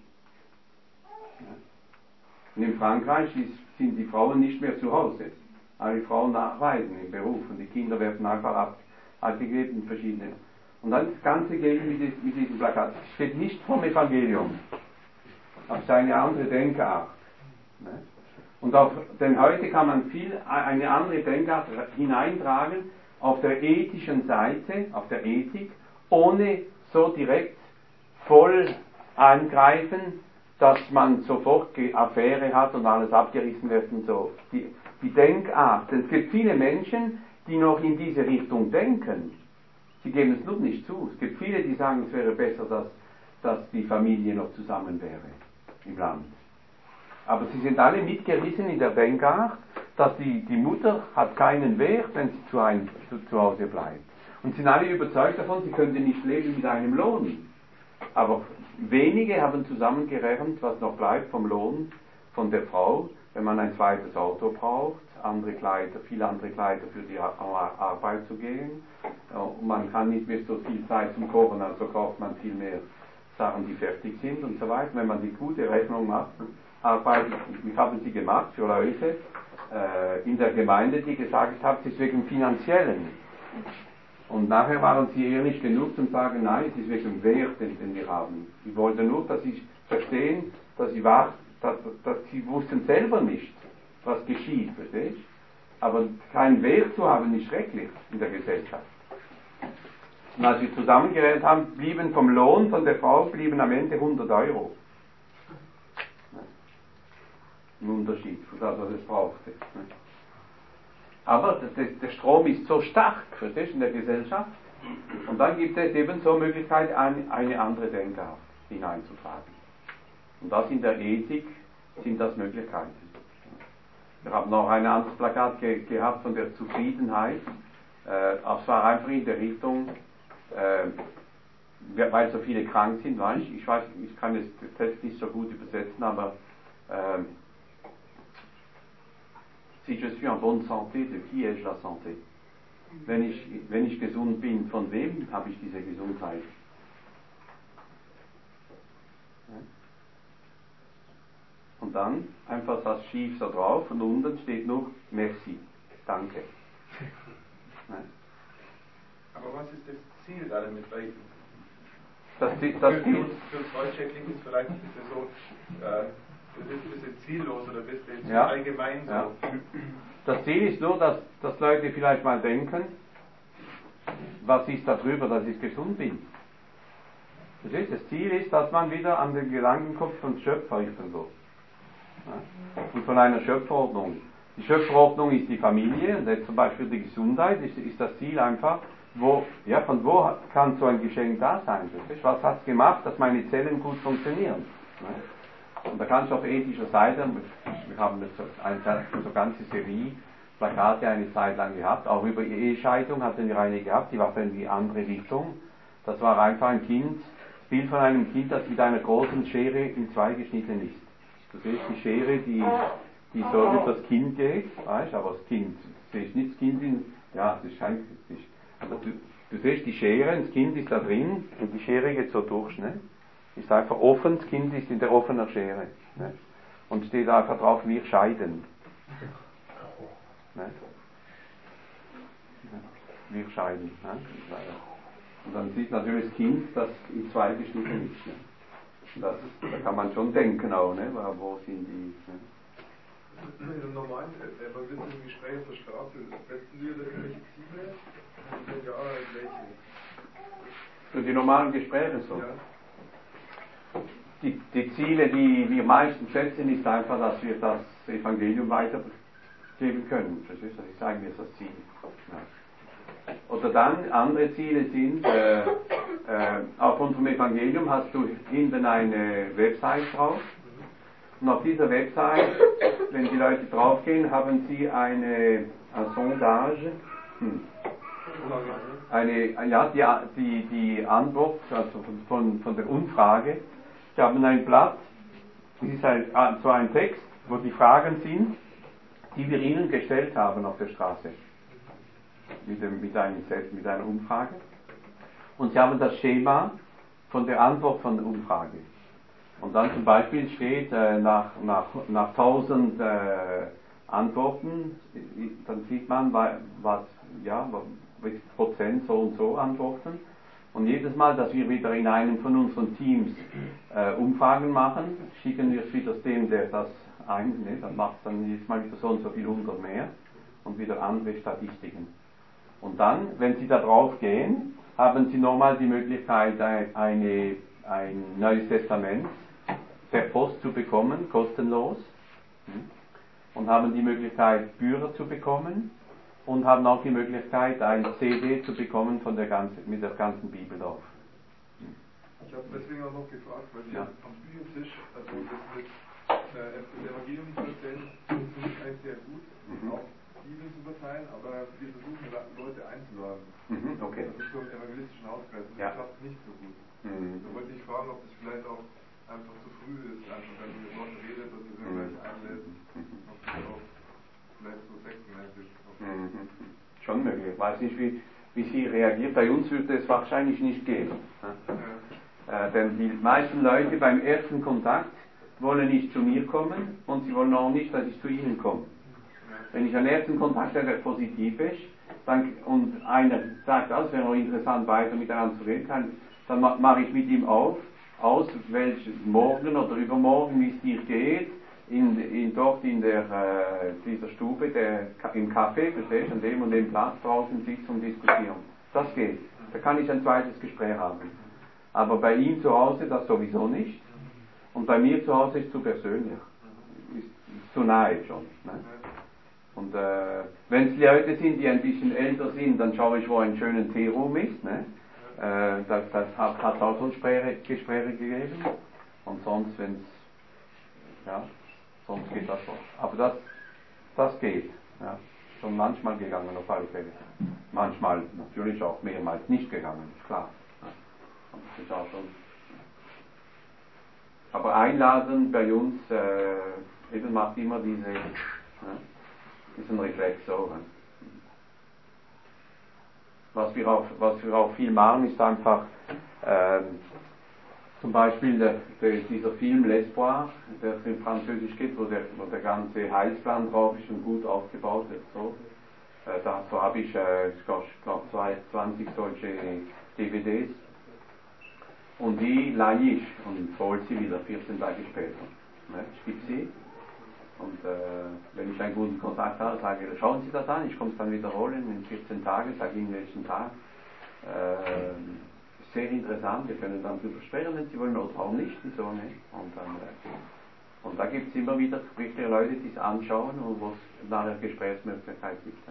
Und in Frankreich sind die Frauen nicht mehr zu Hause. Alle Frauen nachweisen im Beruf und die Kinder werden einfach abgegeben in verschiedene. Und dann das ganze Geld mit diesem Plakat. Es steht nicht vom Evangelium. Aber es ist eine andere Denkart. Und denn heute kann man eine andere Denkart hineintragen auf der ethischen Seite, auf der Ethik, ohne so direkt voll eingreifen, dass man sofort Affäre hat und alles abgerissen wird und so. Die Denkart. Denn es gibt viele Menschen, die noch in diese Richtung denken. Sie geben es nur nicht zu. Es gibt viele, die sagen, es wäre besser, dass die Familie noch zusammen wäre im Land. Aber sie sind alle mitgerissen in der Denkart, dass die Mutter hat keinen Wert, wenn sie zu Hause bleibt. Und sind alle überzeugt davon, sie könnte nicht leben mit einem Lohn. Aber wenige haben zusammengerechnet, was noch bleibt vom Lohn von der Frau, wenn man ein zweites Auto braucht, viele andere Kleider für die Arbeit zu gehen. Und man kann nicht mehr so viel Zeit zum Kochen, also kauft man viel mehr Sachen, die fertig sind und so weiter. Wenn man die gute Rechnung macht, ich habe sie gemacht für Leute in der Gemeinde, die gesagt haben, es ist wegen Finanziellen. Und nachher waren sie ehrlich genug zum sagen, nein, es ist wegen dem Wert, den wir haben. Ich wollte nur, dass sie verstehen, dass sie wussten selber nicht, was geschieht, verstehst du? Aber keinen Wert zu haben, ist schrecklich in der Gesellschaft. Und als wir zusammengerechnet haben, blieben vom Lohn von der Frau blieben am Ende 100 Euro. Ein Unterschied für das, was es brauchte. Aber der Strom ist so stark, verstehst du, in der Gesellschaft. Und dann gibt es eben so Möglichkeit, eine andere Denkart hineinzutragen. Und das in der Ethik sind das Möglichkeiten. Wir haben noch ein anderes Plakat gehabt von der Zufriedenheit. Es war einfach in der Richtung, weil so viele krank sind, weißt du, ich kann den Text nicht so gut übersetzen, aber si je suis en bonne santé, de qui ai-je la santé? Wenn ich gesund bin, von wem habe ich diese Gesundheit? Und dann einfach das schief so drauf und unten steht noch Merci, danke.
Aber was ist das Ziel da damit? Weil
das Ziel,
für uns Deutsche klingt es vielleicht ein bisschen so, du bist ein bisschen ziellos oder bist du ja, allgemein so. Ja.
Das Ziel ist nur, dass Leute vielleicht mal denken, was ist darüber, dass ich gesund bin. Das Ziel ist, dass man wieder an den Gedanken kommt von Schöpfer ist und so. Ja? Und von einer Schöpferordnung. Die Schöpferordnung ist die Familie, und jetzt zum Beispiel die Gesundheit ist das Ziel einfach, von wo kann so ein Geschenk da sein? Was hat es gemacht, dass meine Zellen gut funktionieren? Ja? Und da kann es auf ethischer Seite, wir haben so ganze Serie Plakate eine Zeit lang gehabt, auch über Ehescheidung hatten wir eine gehabt, die war in die andere Richtung. Das war einfach ein Bild von einem Kind, das mit einer großen Schere in zwei geschnitten ist. Du siehst die Schere, die so über das Kind geht, weißt, aber das Kind, du siehst nicht das Kind das scheint, aber du siehst die Schere, das Kind ist da drin und die Schere geht so durch, ne? Ist einfach offen, das Kind ist in der offenen Schere, ne? Und steht einfach drauf, wir scheiden. Ne? Wir scheiden. Ne? Und dann sieht natürlich das Kind, das in zwei geschnitten ist. Ne? Da kann man schon denken auch, ne? Wo sind die. Ne?
In einem normalen evangelistischen Gespräch auf der Straße setzen wir da irgendwelche Ziele? Und wenn ja, welche?
Für die normalen Gespräche so?
Ja.
Die Ziele, die wir meistens setzen, ist einfach, dass wir das Evangelium weitergeben können. Das ist eigentlich das Ziel. Ja. Oder dann andere Ziele sind, auf unserem Evangelium hast du hinten eine Website drauf. Und auf dieser Website, wenn die Leute draufgehen, haben sie ein Sondage, die Antwort also von der Umfrage. Sie haben ein Blatt, das ist ein Text, wo die Fragen sind, die wir ihnen gestellt haben auf der Straße. Mit einer Umfrage. Und sie haben das Schema von der Antwort von der Umfrage. Und dann zum Beispiel steht, nach 1000 Antworten, dann sieht man, wie Prozent so und so antworten. Und jedes Mal, dass wir wieder in einem von unseren Teams Umfragen machen, schicken wir es wieder dem, der das eigentlich, dann macht es dann jedes Mal wieder so und so viel 100 mehr und wieder andere Statistiken. Und dann, wenn Sie da drauf gehen, haben Sie nochmal die Möglichkeit, ein Neues Testament per Post zu bekommen, kostenlos. Und haben die Möglichkeit, Bücher zu bekommen. Und haben auch die Möglichkeit, ein CD zu bekommen mit der ganzen Bibel drauf.
Ich habe deswegen auch noch gefragt, weil wir am Büchertisch, also das mit das Evangelium zu erzählen, finde ich eigentlich sehr gut, auch Bibeln zu verteilen, aber wir versuchen Leute einzuladen.
Okay.
Das ist so im evangelistischen Hauskreis und das klappt nicht so gut. Da wollte ich fragen, ob das vielleicht auch einfach zu früh ist, einfach wenn man mit Leuten redet, dass wir sie gleich einlädt, ob das auch vielleicht so sektenmäßig.
Schon möglich. Ich weiß nicht, wie sie reagiert. Bei uns würde es wahrscheinlich nicht gehen. Denn die meisten Leute beim ersten Kontakt wollen nicht zu mir kommen und sie wollen auch nicht, dass ich zu ihnen komme. Wenn ich einen ersten Kontakt habe, der positiv ist, und einer sagt, das wäre noch interessant, weiter miteinander zu reden, dann mache ich mit ihm aus, morgen oder übermorgen, wie es dir geht, dort in dieser Stube, im Café, verstehst du, an dem und dem Platz draußen sitzen und diskutieren. Das geht. Da kann ich ein zweites Gespräch haben. Aber bei ihm zu Hause das sowieso nicht. Und bei mir zu Hause ist zu persönlich. Ist zu nahe schon. Ne? Und wenn es Leute sind, die ein bisschen älter sind, dann schaue ich, wo ein schöner Teeroom ist. Ne? Das hat auch schon Gespräche gegeben. Und sonst, sonst geht das schon. Aber das geht. Ja. Schon manchmal gegangen, auf alle Fälle. Manchmal natürlich auch mehrmals nicht gegangen, ist klar. Ja. Das ist auch schon. Aber einladen bei uns eben macht immer diesen Reflex so. Was wir auch viel machen, ist einfach zum Beispiel dieser Film L'Espoir, der in Französisch geht, wo der ganze Heilsplan drauf ist und gut aufgebaut wird. So. Dazu habe ich, ich glaube, 20 solche DVDs. Und die leihe ich und hole sie wieder 14 Tage später. Ne? Ich gebe sie. Und wenn ich einen guten Kontakt habe, sage ich, schauen Sie das an, ich komme es dann wiederholen in 14 Tagen, sage Ihnen welchen Tag. Sehr interessant, wir können dann drüber sprechen, wenn Sie wollen, oder auch nicht, wieso nicht. Und da gibt es immer wieder richtige Leute, die es anschauen und wo es nachher Gesprächsmöglichkeit gibt.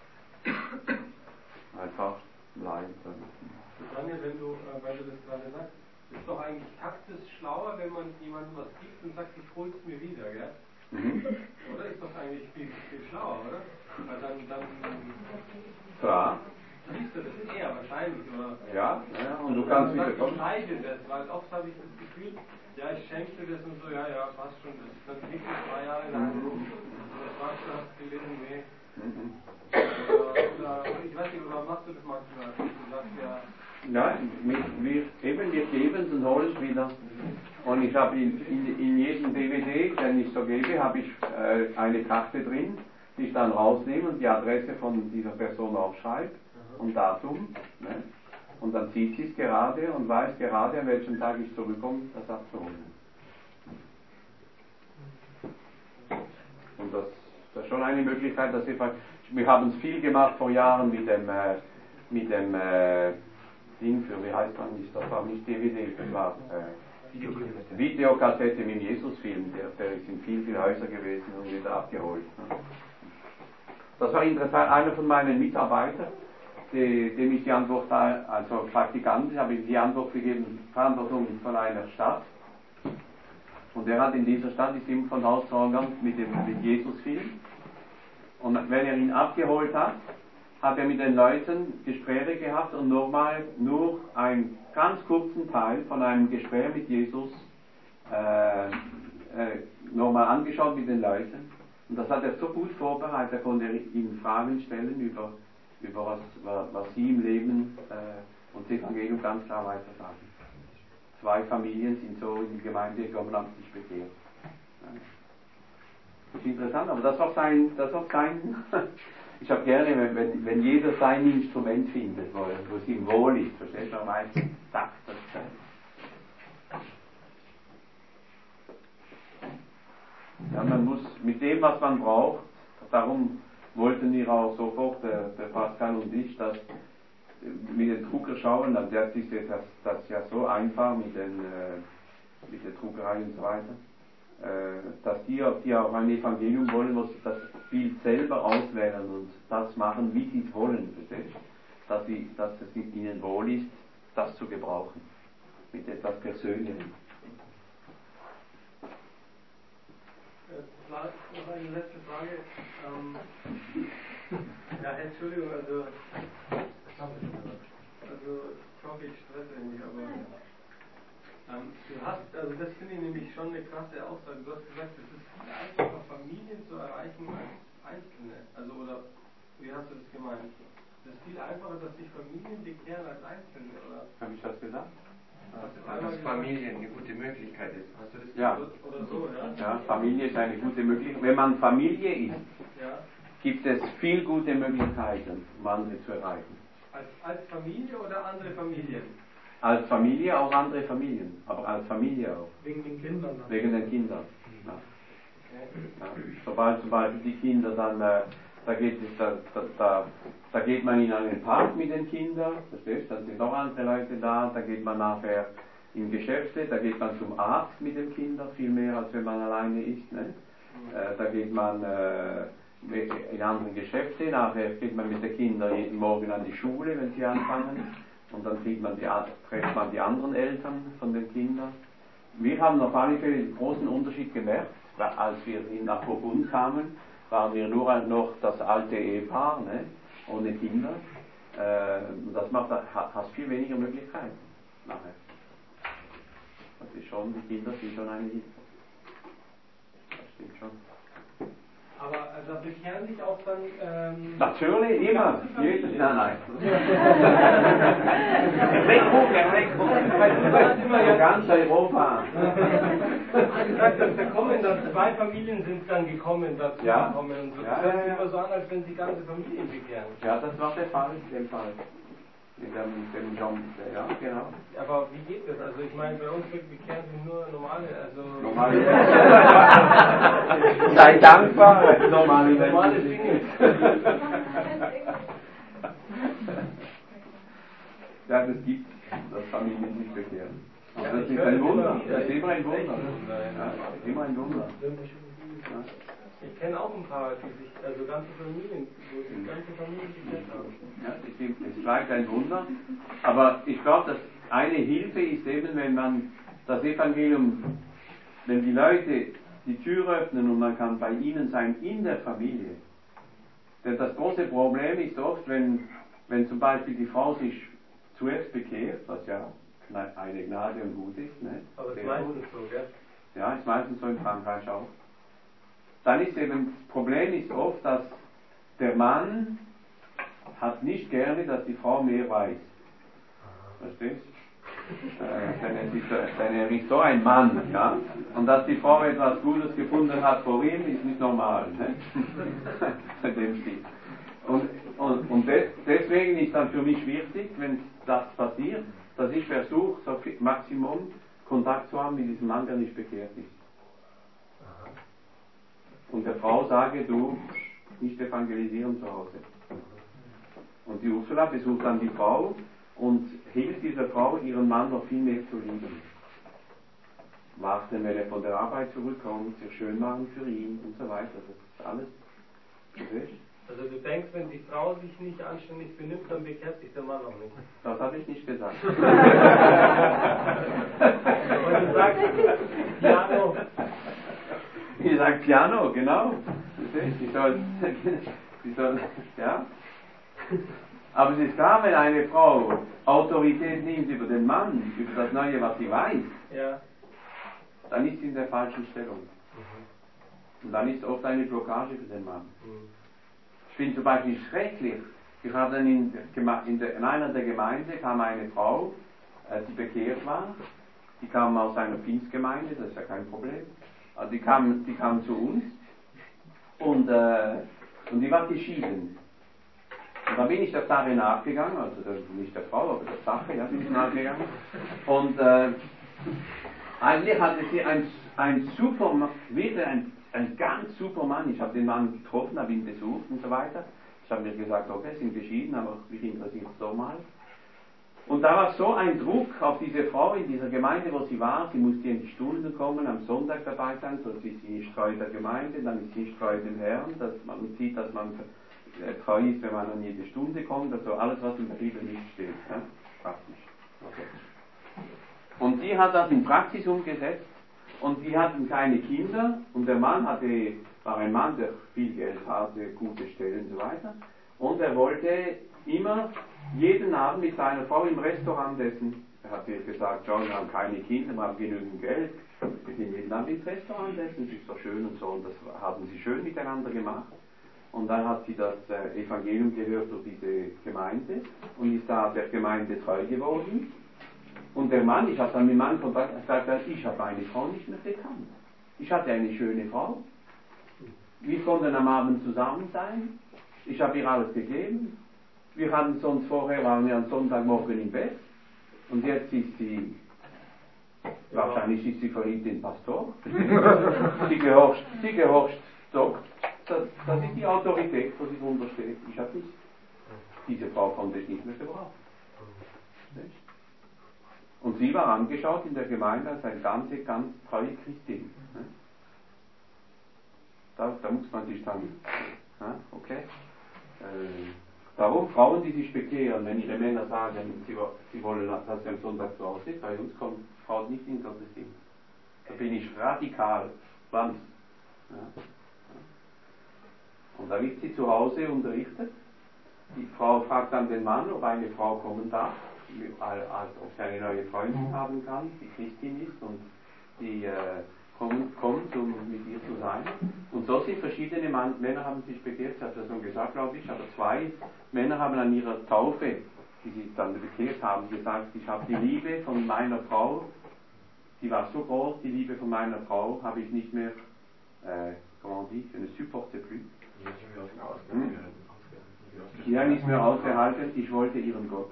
Einfach live.
Daniel, weil du das gerade sagst, ist doch eigentlich taktisch schlauer, wenn man jemandem was gibt und sagt, ich hol's mir wieder, gell? Oder? Ist doch eigentlich viel schlauer, oder? Weil dann
ja.
Liest du das eher wahrscheinlich, oder?
Ja, und du kannst wieder kommen.
Ich leide das, weil oft habe ich das Gefühl, ja, ich schenke dir das und so, ja, passt schon, das liegt 2 Jahre lang rum. Das warst du, hast gelesen, nee. Oder ich weiß nicht, oder machst du das manchmal? Du sagst ja.
Ja, wir geben es und holen es wieder. Und ich habe in jedem DVD, den ich so gebe, habe ich eine Karte drin, die ich dann rausnehme und die Adresse von dieser Person aufschreibe und Datum. Ne? Und dann sieht sie es gerade und weiß gerade, an welchem Tag ich zurückkomme, das abzuholen. Und das ist schon eine Möglichkeit, dass wir haben es viel gemacht vor Jahren mit dem Ding für, wie heißt man, das war nicht DVD, das war Videokassette mit dem Jesusfilm, der ist in vielen Häusern gewesen und wieder abgeholt. Ne? Das war interessant, einer von meinen Mitarbeitern, dem ich die Antwort, also Praktikanten, habe ich die Antwort gegeben, Verantwortung von einer Stadt. Und der hat in dieser Stadt, ist immer von Haus zu Haus mit Jesusfilm. Und wenn er ihn abgeholt hat er mit den Leuten Gespräche gehabt und nochmal nur einen ganz kurzen Teil von einem Gespräch mit Jesus nochmal angeschaut mit den Leuten. Und das hat er so gut vorbereitet, er konnte ihnen Fragen stellen über was sie im Leben und das Evangelium ganz klar weitersagen. 2 Familien sind so in die Gemeinde gekommen und haben sich bekehrt. Das ist interessant, aber das ist auch sein ich habe gerne, wenn jeder sein Instrument findet, wo es ihm wohl ist, verstehst du, am meisten, zack, das ja, man muss mit dem, was man braucht, darum wollten wir auch sofort, der Pascal und ich, dass mit den Drucker schauen, das ist ja so einfach mit der Druckerei und so weiter, dass die auch ein Evangelium wollen, wo sie das Bild selber auswählen und das machen, wie sie es wollen, verstehst? Dass es ihnen wohl ist, das zu gebrauchen, mit etwas Persönlichem.
Noch eine letzte Frage. Ja, Entschuldigung, also ich hoffe, ich stresse nicht, aber also das finde ich nämlich schon eine krasse Aussage. Du hast gesagt, es ist viel einfacher, Familien zu erreichen als Einzelne. Also, oder wie hast du das gemeint? Es ist viel einfacher, dass sich Familien bekehren als Einzelne, oder?
Habe ich das gesagt?
Dass Familie eine gute Möglichkeit ist. Hast du das
gesagt?
Ja. Oder so, ja?
Ja, Familie ist eine gute Möglichkeit. Wenn man Familie ist, gibt es viel gute Möglichkeiten, um andere zu erreichen.
Als Familie oder andere Familien?
Als Familie auch andere Familien, aber als Familie auch.
Wegen den Kindern?
Wegen den Kindern. Ja. Ja. Sobald zum Beispiel die Kinder dann Da geht man in einen Park mit den Kindern, verstehst? Dann sind noch andere Leute da, da geht man nachher in Geschäfte, da geht man zum Arzt mit den Kindern, viel mehr als wenn man alleine ist. Ne? Da geht man in andere Geschäfte, nachher geht man mit den Kindern jeden Morgen an die Schule, wenn sie anfangen, und dann trifft man die anderen Eltern von den Kindern. Wir haben auf alle Fälle einen großen Unterschied gemerkt, als wir nach Burgund kamen, waren wir nur noch das alte Ehepaar, ne? Ohne Kinder. Das hast viel weniger Möglichkeiten nachher. Das ist schon, die Kinder sind schon eine Hilfe. Das stimmt schon.
Aber also bekehren sich auch dann...
Natürlich, immer. Jedes, nein. In ganz Europa.
gesagt, dass da 2 Familien sind dann gekommen, dazu gekommen. Und so. Das hört sich immer so an, als wenn sie ganze Familien bekehren.
Ja, das war der Fall, in dem Fall. Mit dem John, ja, genau.
Aber wie geht das? Also ich meine, bei uns bekehren sich nur normale,
Sei dankbar, normale
Dinge.
Ja, das gibt das Familien nicht bekehren. Aber das ist ein Wunder. Das ist immer ein Wunder. Ja, immer ein Wunder. Ja.
Ich kenne auch ein paar, die sich, also ganze Familien, wo die ganze Familie gekehrt haben.
Ja, es bleibt ein Wunder. Aber ich glaube, dass eine Hilfe ist eben, wenn man das Evangelium, wenn die Leute die Tür öffnen und man kann bei ihnen sein in der Familie. Denn das große Problem ist oft, wenn zum Beispiel die Frau sich zuerst bekehrt, was ja eine Gnade und gut ist. Ne?
Aber es ist meistens so, gell?
Ja, ist meistens so in Frankreich auch. Dann ist eben, das Problem ist oft, dass der Mann hat nicht gerne, dass die Frau mehr weiß. Verstehst du? Denn er ist so ein Mann, ja? Und dass die Frau etwas Gutes gefunden hat vor ihm, ist nicht normal. Ne? In dem Stil. Und deswegen ist dann für mich wichtig, wenn das passiert, dass ich versuche, so viel Maximum Kontakt zu haben mit diesem Mann, der nicht bekehrt ist. Und der Frau sage, du nicht evangelisieren zu Hause. Und die Ursula besucht dann die Frau und hilft dieser Frau, ihren Mann noch viel mehr zu lieben. Warten, wenn er von der Arbeit zurückkommt, sich schön machen für ihn und so weiter. Das ist alles.
Also du denkst, wenn die Frau sich nicht anständig benimmt, dann bekehrt sich der Mann auch nicht.
Das habe ich nicht gesagt.
Aber du sagst, Piano.
Ich sage Piano, genau. Sie soll, ja. Aber es ist klar, wenn eine Frau Autorität nimmt über den Mann, über das Neue, was sie weiß,
ja,
dann ist sie in der falschen Stellung. Und dann ist oft eine Blockage für den Mann. Ich finde zum Beispiel schrecklich, wir hatten in einer der Gemeinde kam eine Frau, die bekehrt war, die kam aus einer Pfingstgemeinde, das ist ja kein Problem. Also die kam zu uns und die war geschieden. Und dann bin ich der Sache nachgegangen, also nicht der Frau, aber der Sache, ja, bin ich nachgegangen. Und eigentlich hatte sie ein super, wirklich ein ganz super Mann. Ich habe den Mann getroffen, habe ihn besucht und so weiter. Ich habe mir gesagt, okay, sind geschieden, aber mich interessiert es doch mal. Und da war so ein Druck auf diese Frau in dieser Gemeinde, wo sie war. Sie musste in die Stunden kommen, am Sonntag dabei sein, sonst ist sie nicht treu der Gemeinde, dann ist sie nicht treu dem Herrn. Dass man sieht, dass man treu ist, wenn man an jede Stunde kommt. Also alles, was in der Bibel nicht steht. Ja? Praktisch. Okay. Und die hat das in Praxis umgesetzt. Und die hatten keine Kinder. Und der Mann war ein Mann, der viel Geld hatte, gute Stellen und so weiter. Und er wollte immer jeden Abend mit seiner Frau im Restaurant essen. Er hat ihr gesagt, John, wir haben keine Kinder, wir haben genügend Geld. Wir gehen jeden Abend ins Restaurant essen, das ist so schön und so. Und das haben sie schön miteinander gemacht. Und dann hat sie das Evangelium gehört durch diese Gemeinde und ist da der Gemeinde treu geworden. Und der Mann, ich habe dann mit dem Mann Kontakt gesagt, ich habe meine Frau nicht mehr gekannt. Ich hatte eine schöne Frau. Wir konnten am Abend zusammen sein. Ich habe ihr alles gegeben. Wir hatten sonst vorher, waren wir am Sonntagmorgen im Bett. Und jetzt ist sie, wahrscheinlich ist sie verliebt in den Pastor. Sie gehorcht ist die Autorität, wo sie drunter steht. Ich habe nicht. Diese Frau konnte ich nicht mehr gebrauchen. Nicht? Und sie war angeschaut in der Gemeinde als eine ganz treue Christin. Da muss man sich dann, okay. Darum Frauen, die sich bekehren, wenn ihre Männer sagen, sie wollen, dass sie am Sonntag zu Hause ist, bei uns kommt Frau nicht in Gottesdienst. Da bin ich radikal, ganz. Ja. Und da wird sie zu Hause unterrichtet. Die Frau fragt dann den Mann, ob eine Frau kommen darf, als ob sie eine neue Freundin haben kann, die Christin ist und die kommt, um mit ihr zu sein. Und so sind verschiedene Männer haben sich bekehrt, ich habe das schon gesagt, glaube ich, aber 2 Männer haben an ihrer Taufe, die sich dann bekehrt haben, gesagt, ich habe die Liebe von meiner Frau, die war so groß, die Liebe von meiner Frau habe ich nicht mehr, comment dit, je ne supporte plus. Ja, nicht mehr ausgehalten, ich wollte ihren Gott.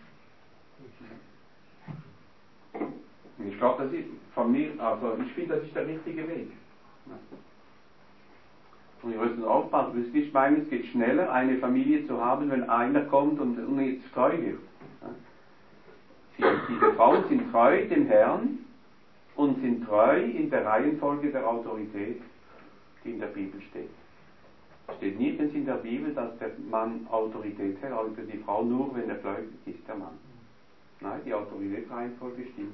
Und ich glaube, das ist von mir, also ich finde, das ist der richtige Weg. Und ihr müsst aufpassen, das ist nicht meinen, es geht schneller, eine Familie zu haben, wenn einer kommt und jetzt treu wird. Diese Frauen sind treu dem Herrn und sind treu in der Reihenfolge der Autorität, die in der Bibel steht. Es steht nirgends in der Bibel, dass der Mann Autorität hat über die Frau, nur wenn er gläubig ist, der Mann. Nein, die Autoritätsreihenfolge stimmt.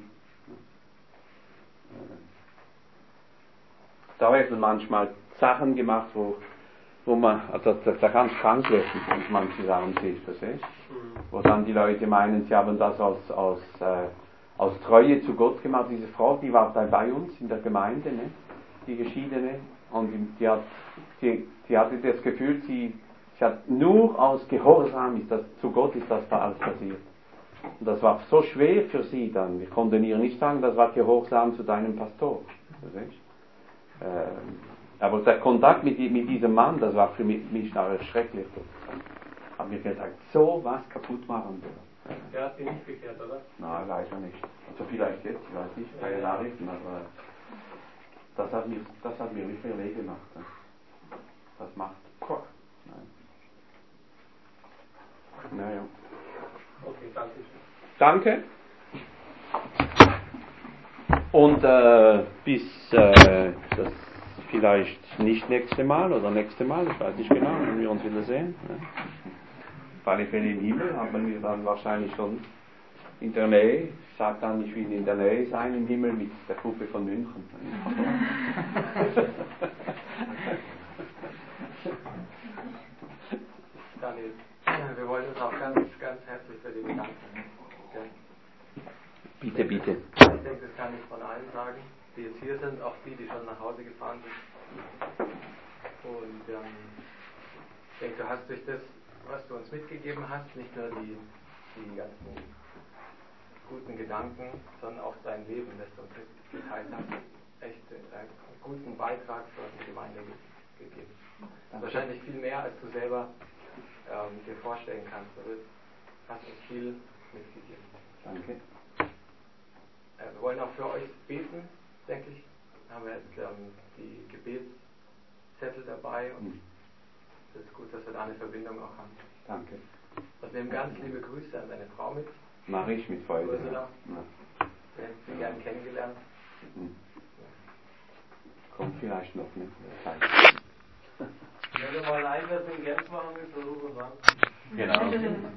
Da werden manchmal Sachen gemacht, wo man, also da kann es krank werden, wenn ich manche Sachen sehe, verstehst du? Wo dann die Leute meinen, sie haben das aus Treue zu Gott gemacht. Diese Frau, die war bei uns in der Gemeinde, ne? Die Geschiedene, und die hatte das Gefühl, sie hat nur aus Gehorsam zu Gott ist das alles passiert. Und das war so schwer für sie dann. Wir konnten ihr nicht sagen, das war Gehorsam zu deinem Pastor. Aber der Kontakt mit diesem Mann, das war für mich schrecklich. Ich habe mir gedacht, so was kaputt machen wir.
Der hat sie nicht bekehrt, oder?
Nein, leider nicht. Also vielleicht jetzt, ich weiß nicht, keine Nachrichten, aber das hat mir wirklich weh gemacht. Das macht. Nein. Naja.
Okay, danke.
Danke. Und bis das vielleicht nicht nächste Mal oder nächste Mal, ich weiß nicht genau, wenn wir uns wiedersehen. Auf alle Fälle im Himmel haben wir dann wahrscheinlich schon in der Nähe. Ich sage dann, ich will in der Nähe sein im Himmel mit der Gruppe von München.
Daniel, wir wollen uns auch ganz herzlich für den bedanken.
Bitte.
Ich denke, das kann ich von allen sagen, die jetzt hier sind, auch die schon nach Hause gefahren sind. Und ich denke, du hast durch das, was du uns mitgegeben hast, nicht nur die ganzen guten Gedanken, sondern auch dein Leben, das du uns mitgeteilt hast, echt einen guten Beitrag für unsere Gemeinde gegeben. Wahrscheinlich viel mehr, als du selber dir vorstellen kannst. Du hast uns viel mitgegeben.
Danke.
Wir wollen auch für euch beten, denke ich. Haben wir jetzt die Gebetszettel dabei und es ist gut, dass wir da eine Verbindung auch haben.
Danke.
Und nehmen ganz liebe Grüße an deine Frau mit.
Mache ich mit Freude.
Ursula. Ja. Wir haben sie gern kennengelernt.
Kommt vielleicht noch, ne?
Wenn du mal einen Einsatz in Genf machen willst, versuch es an.
Genau.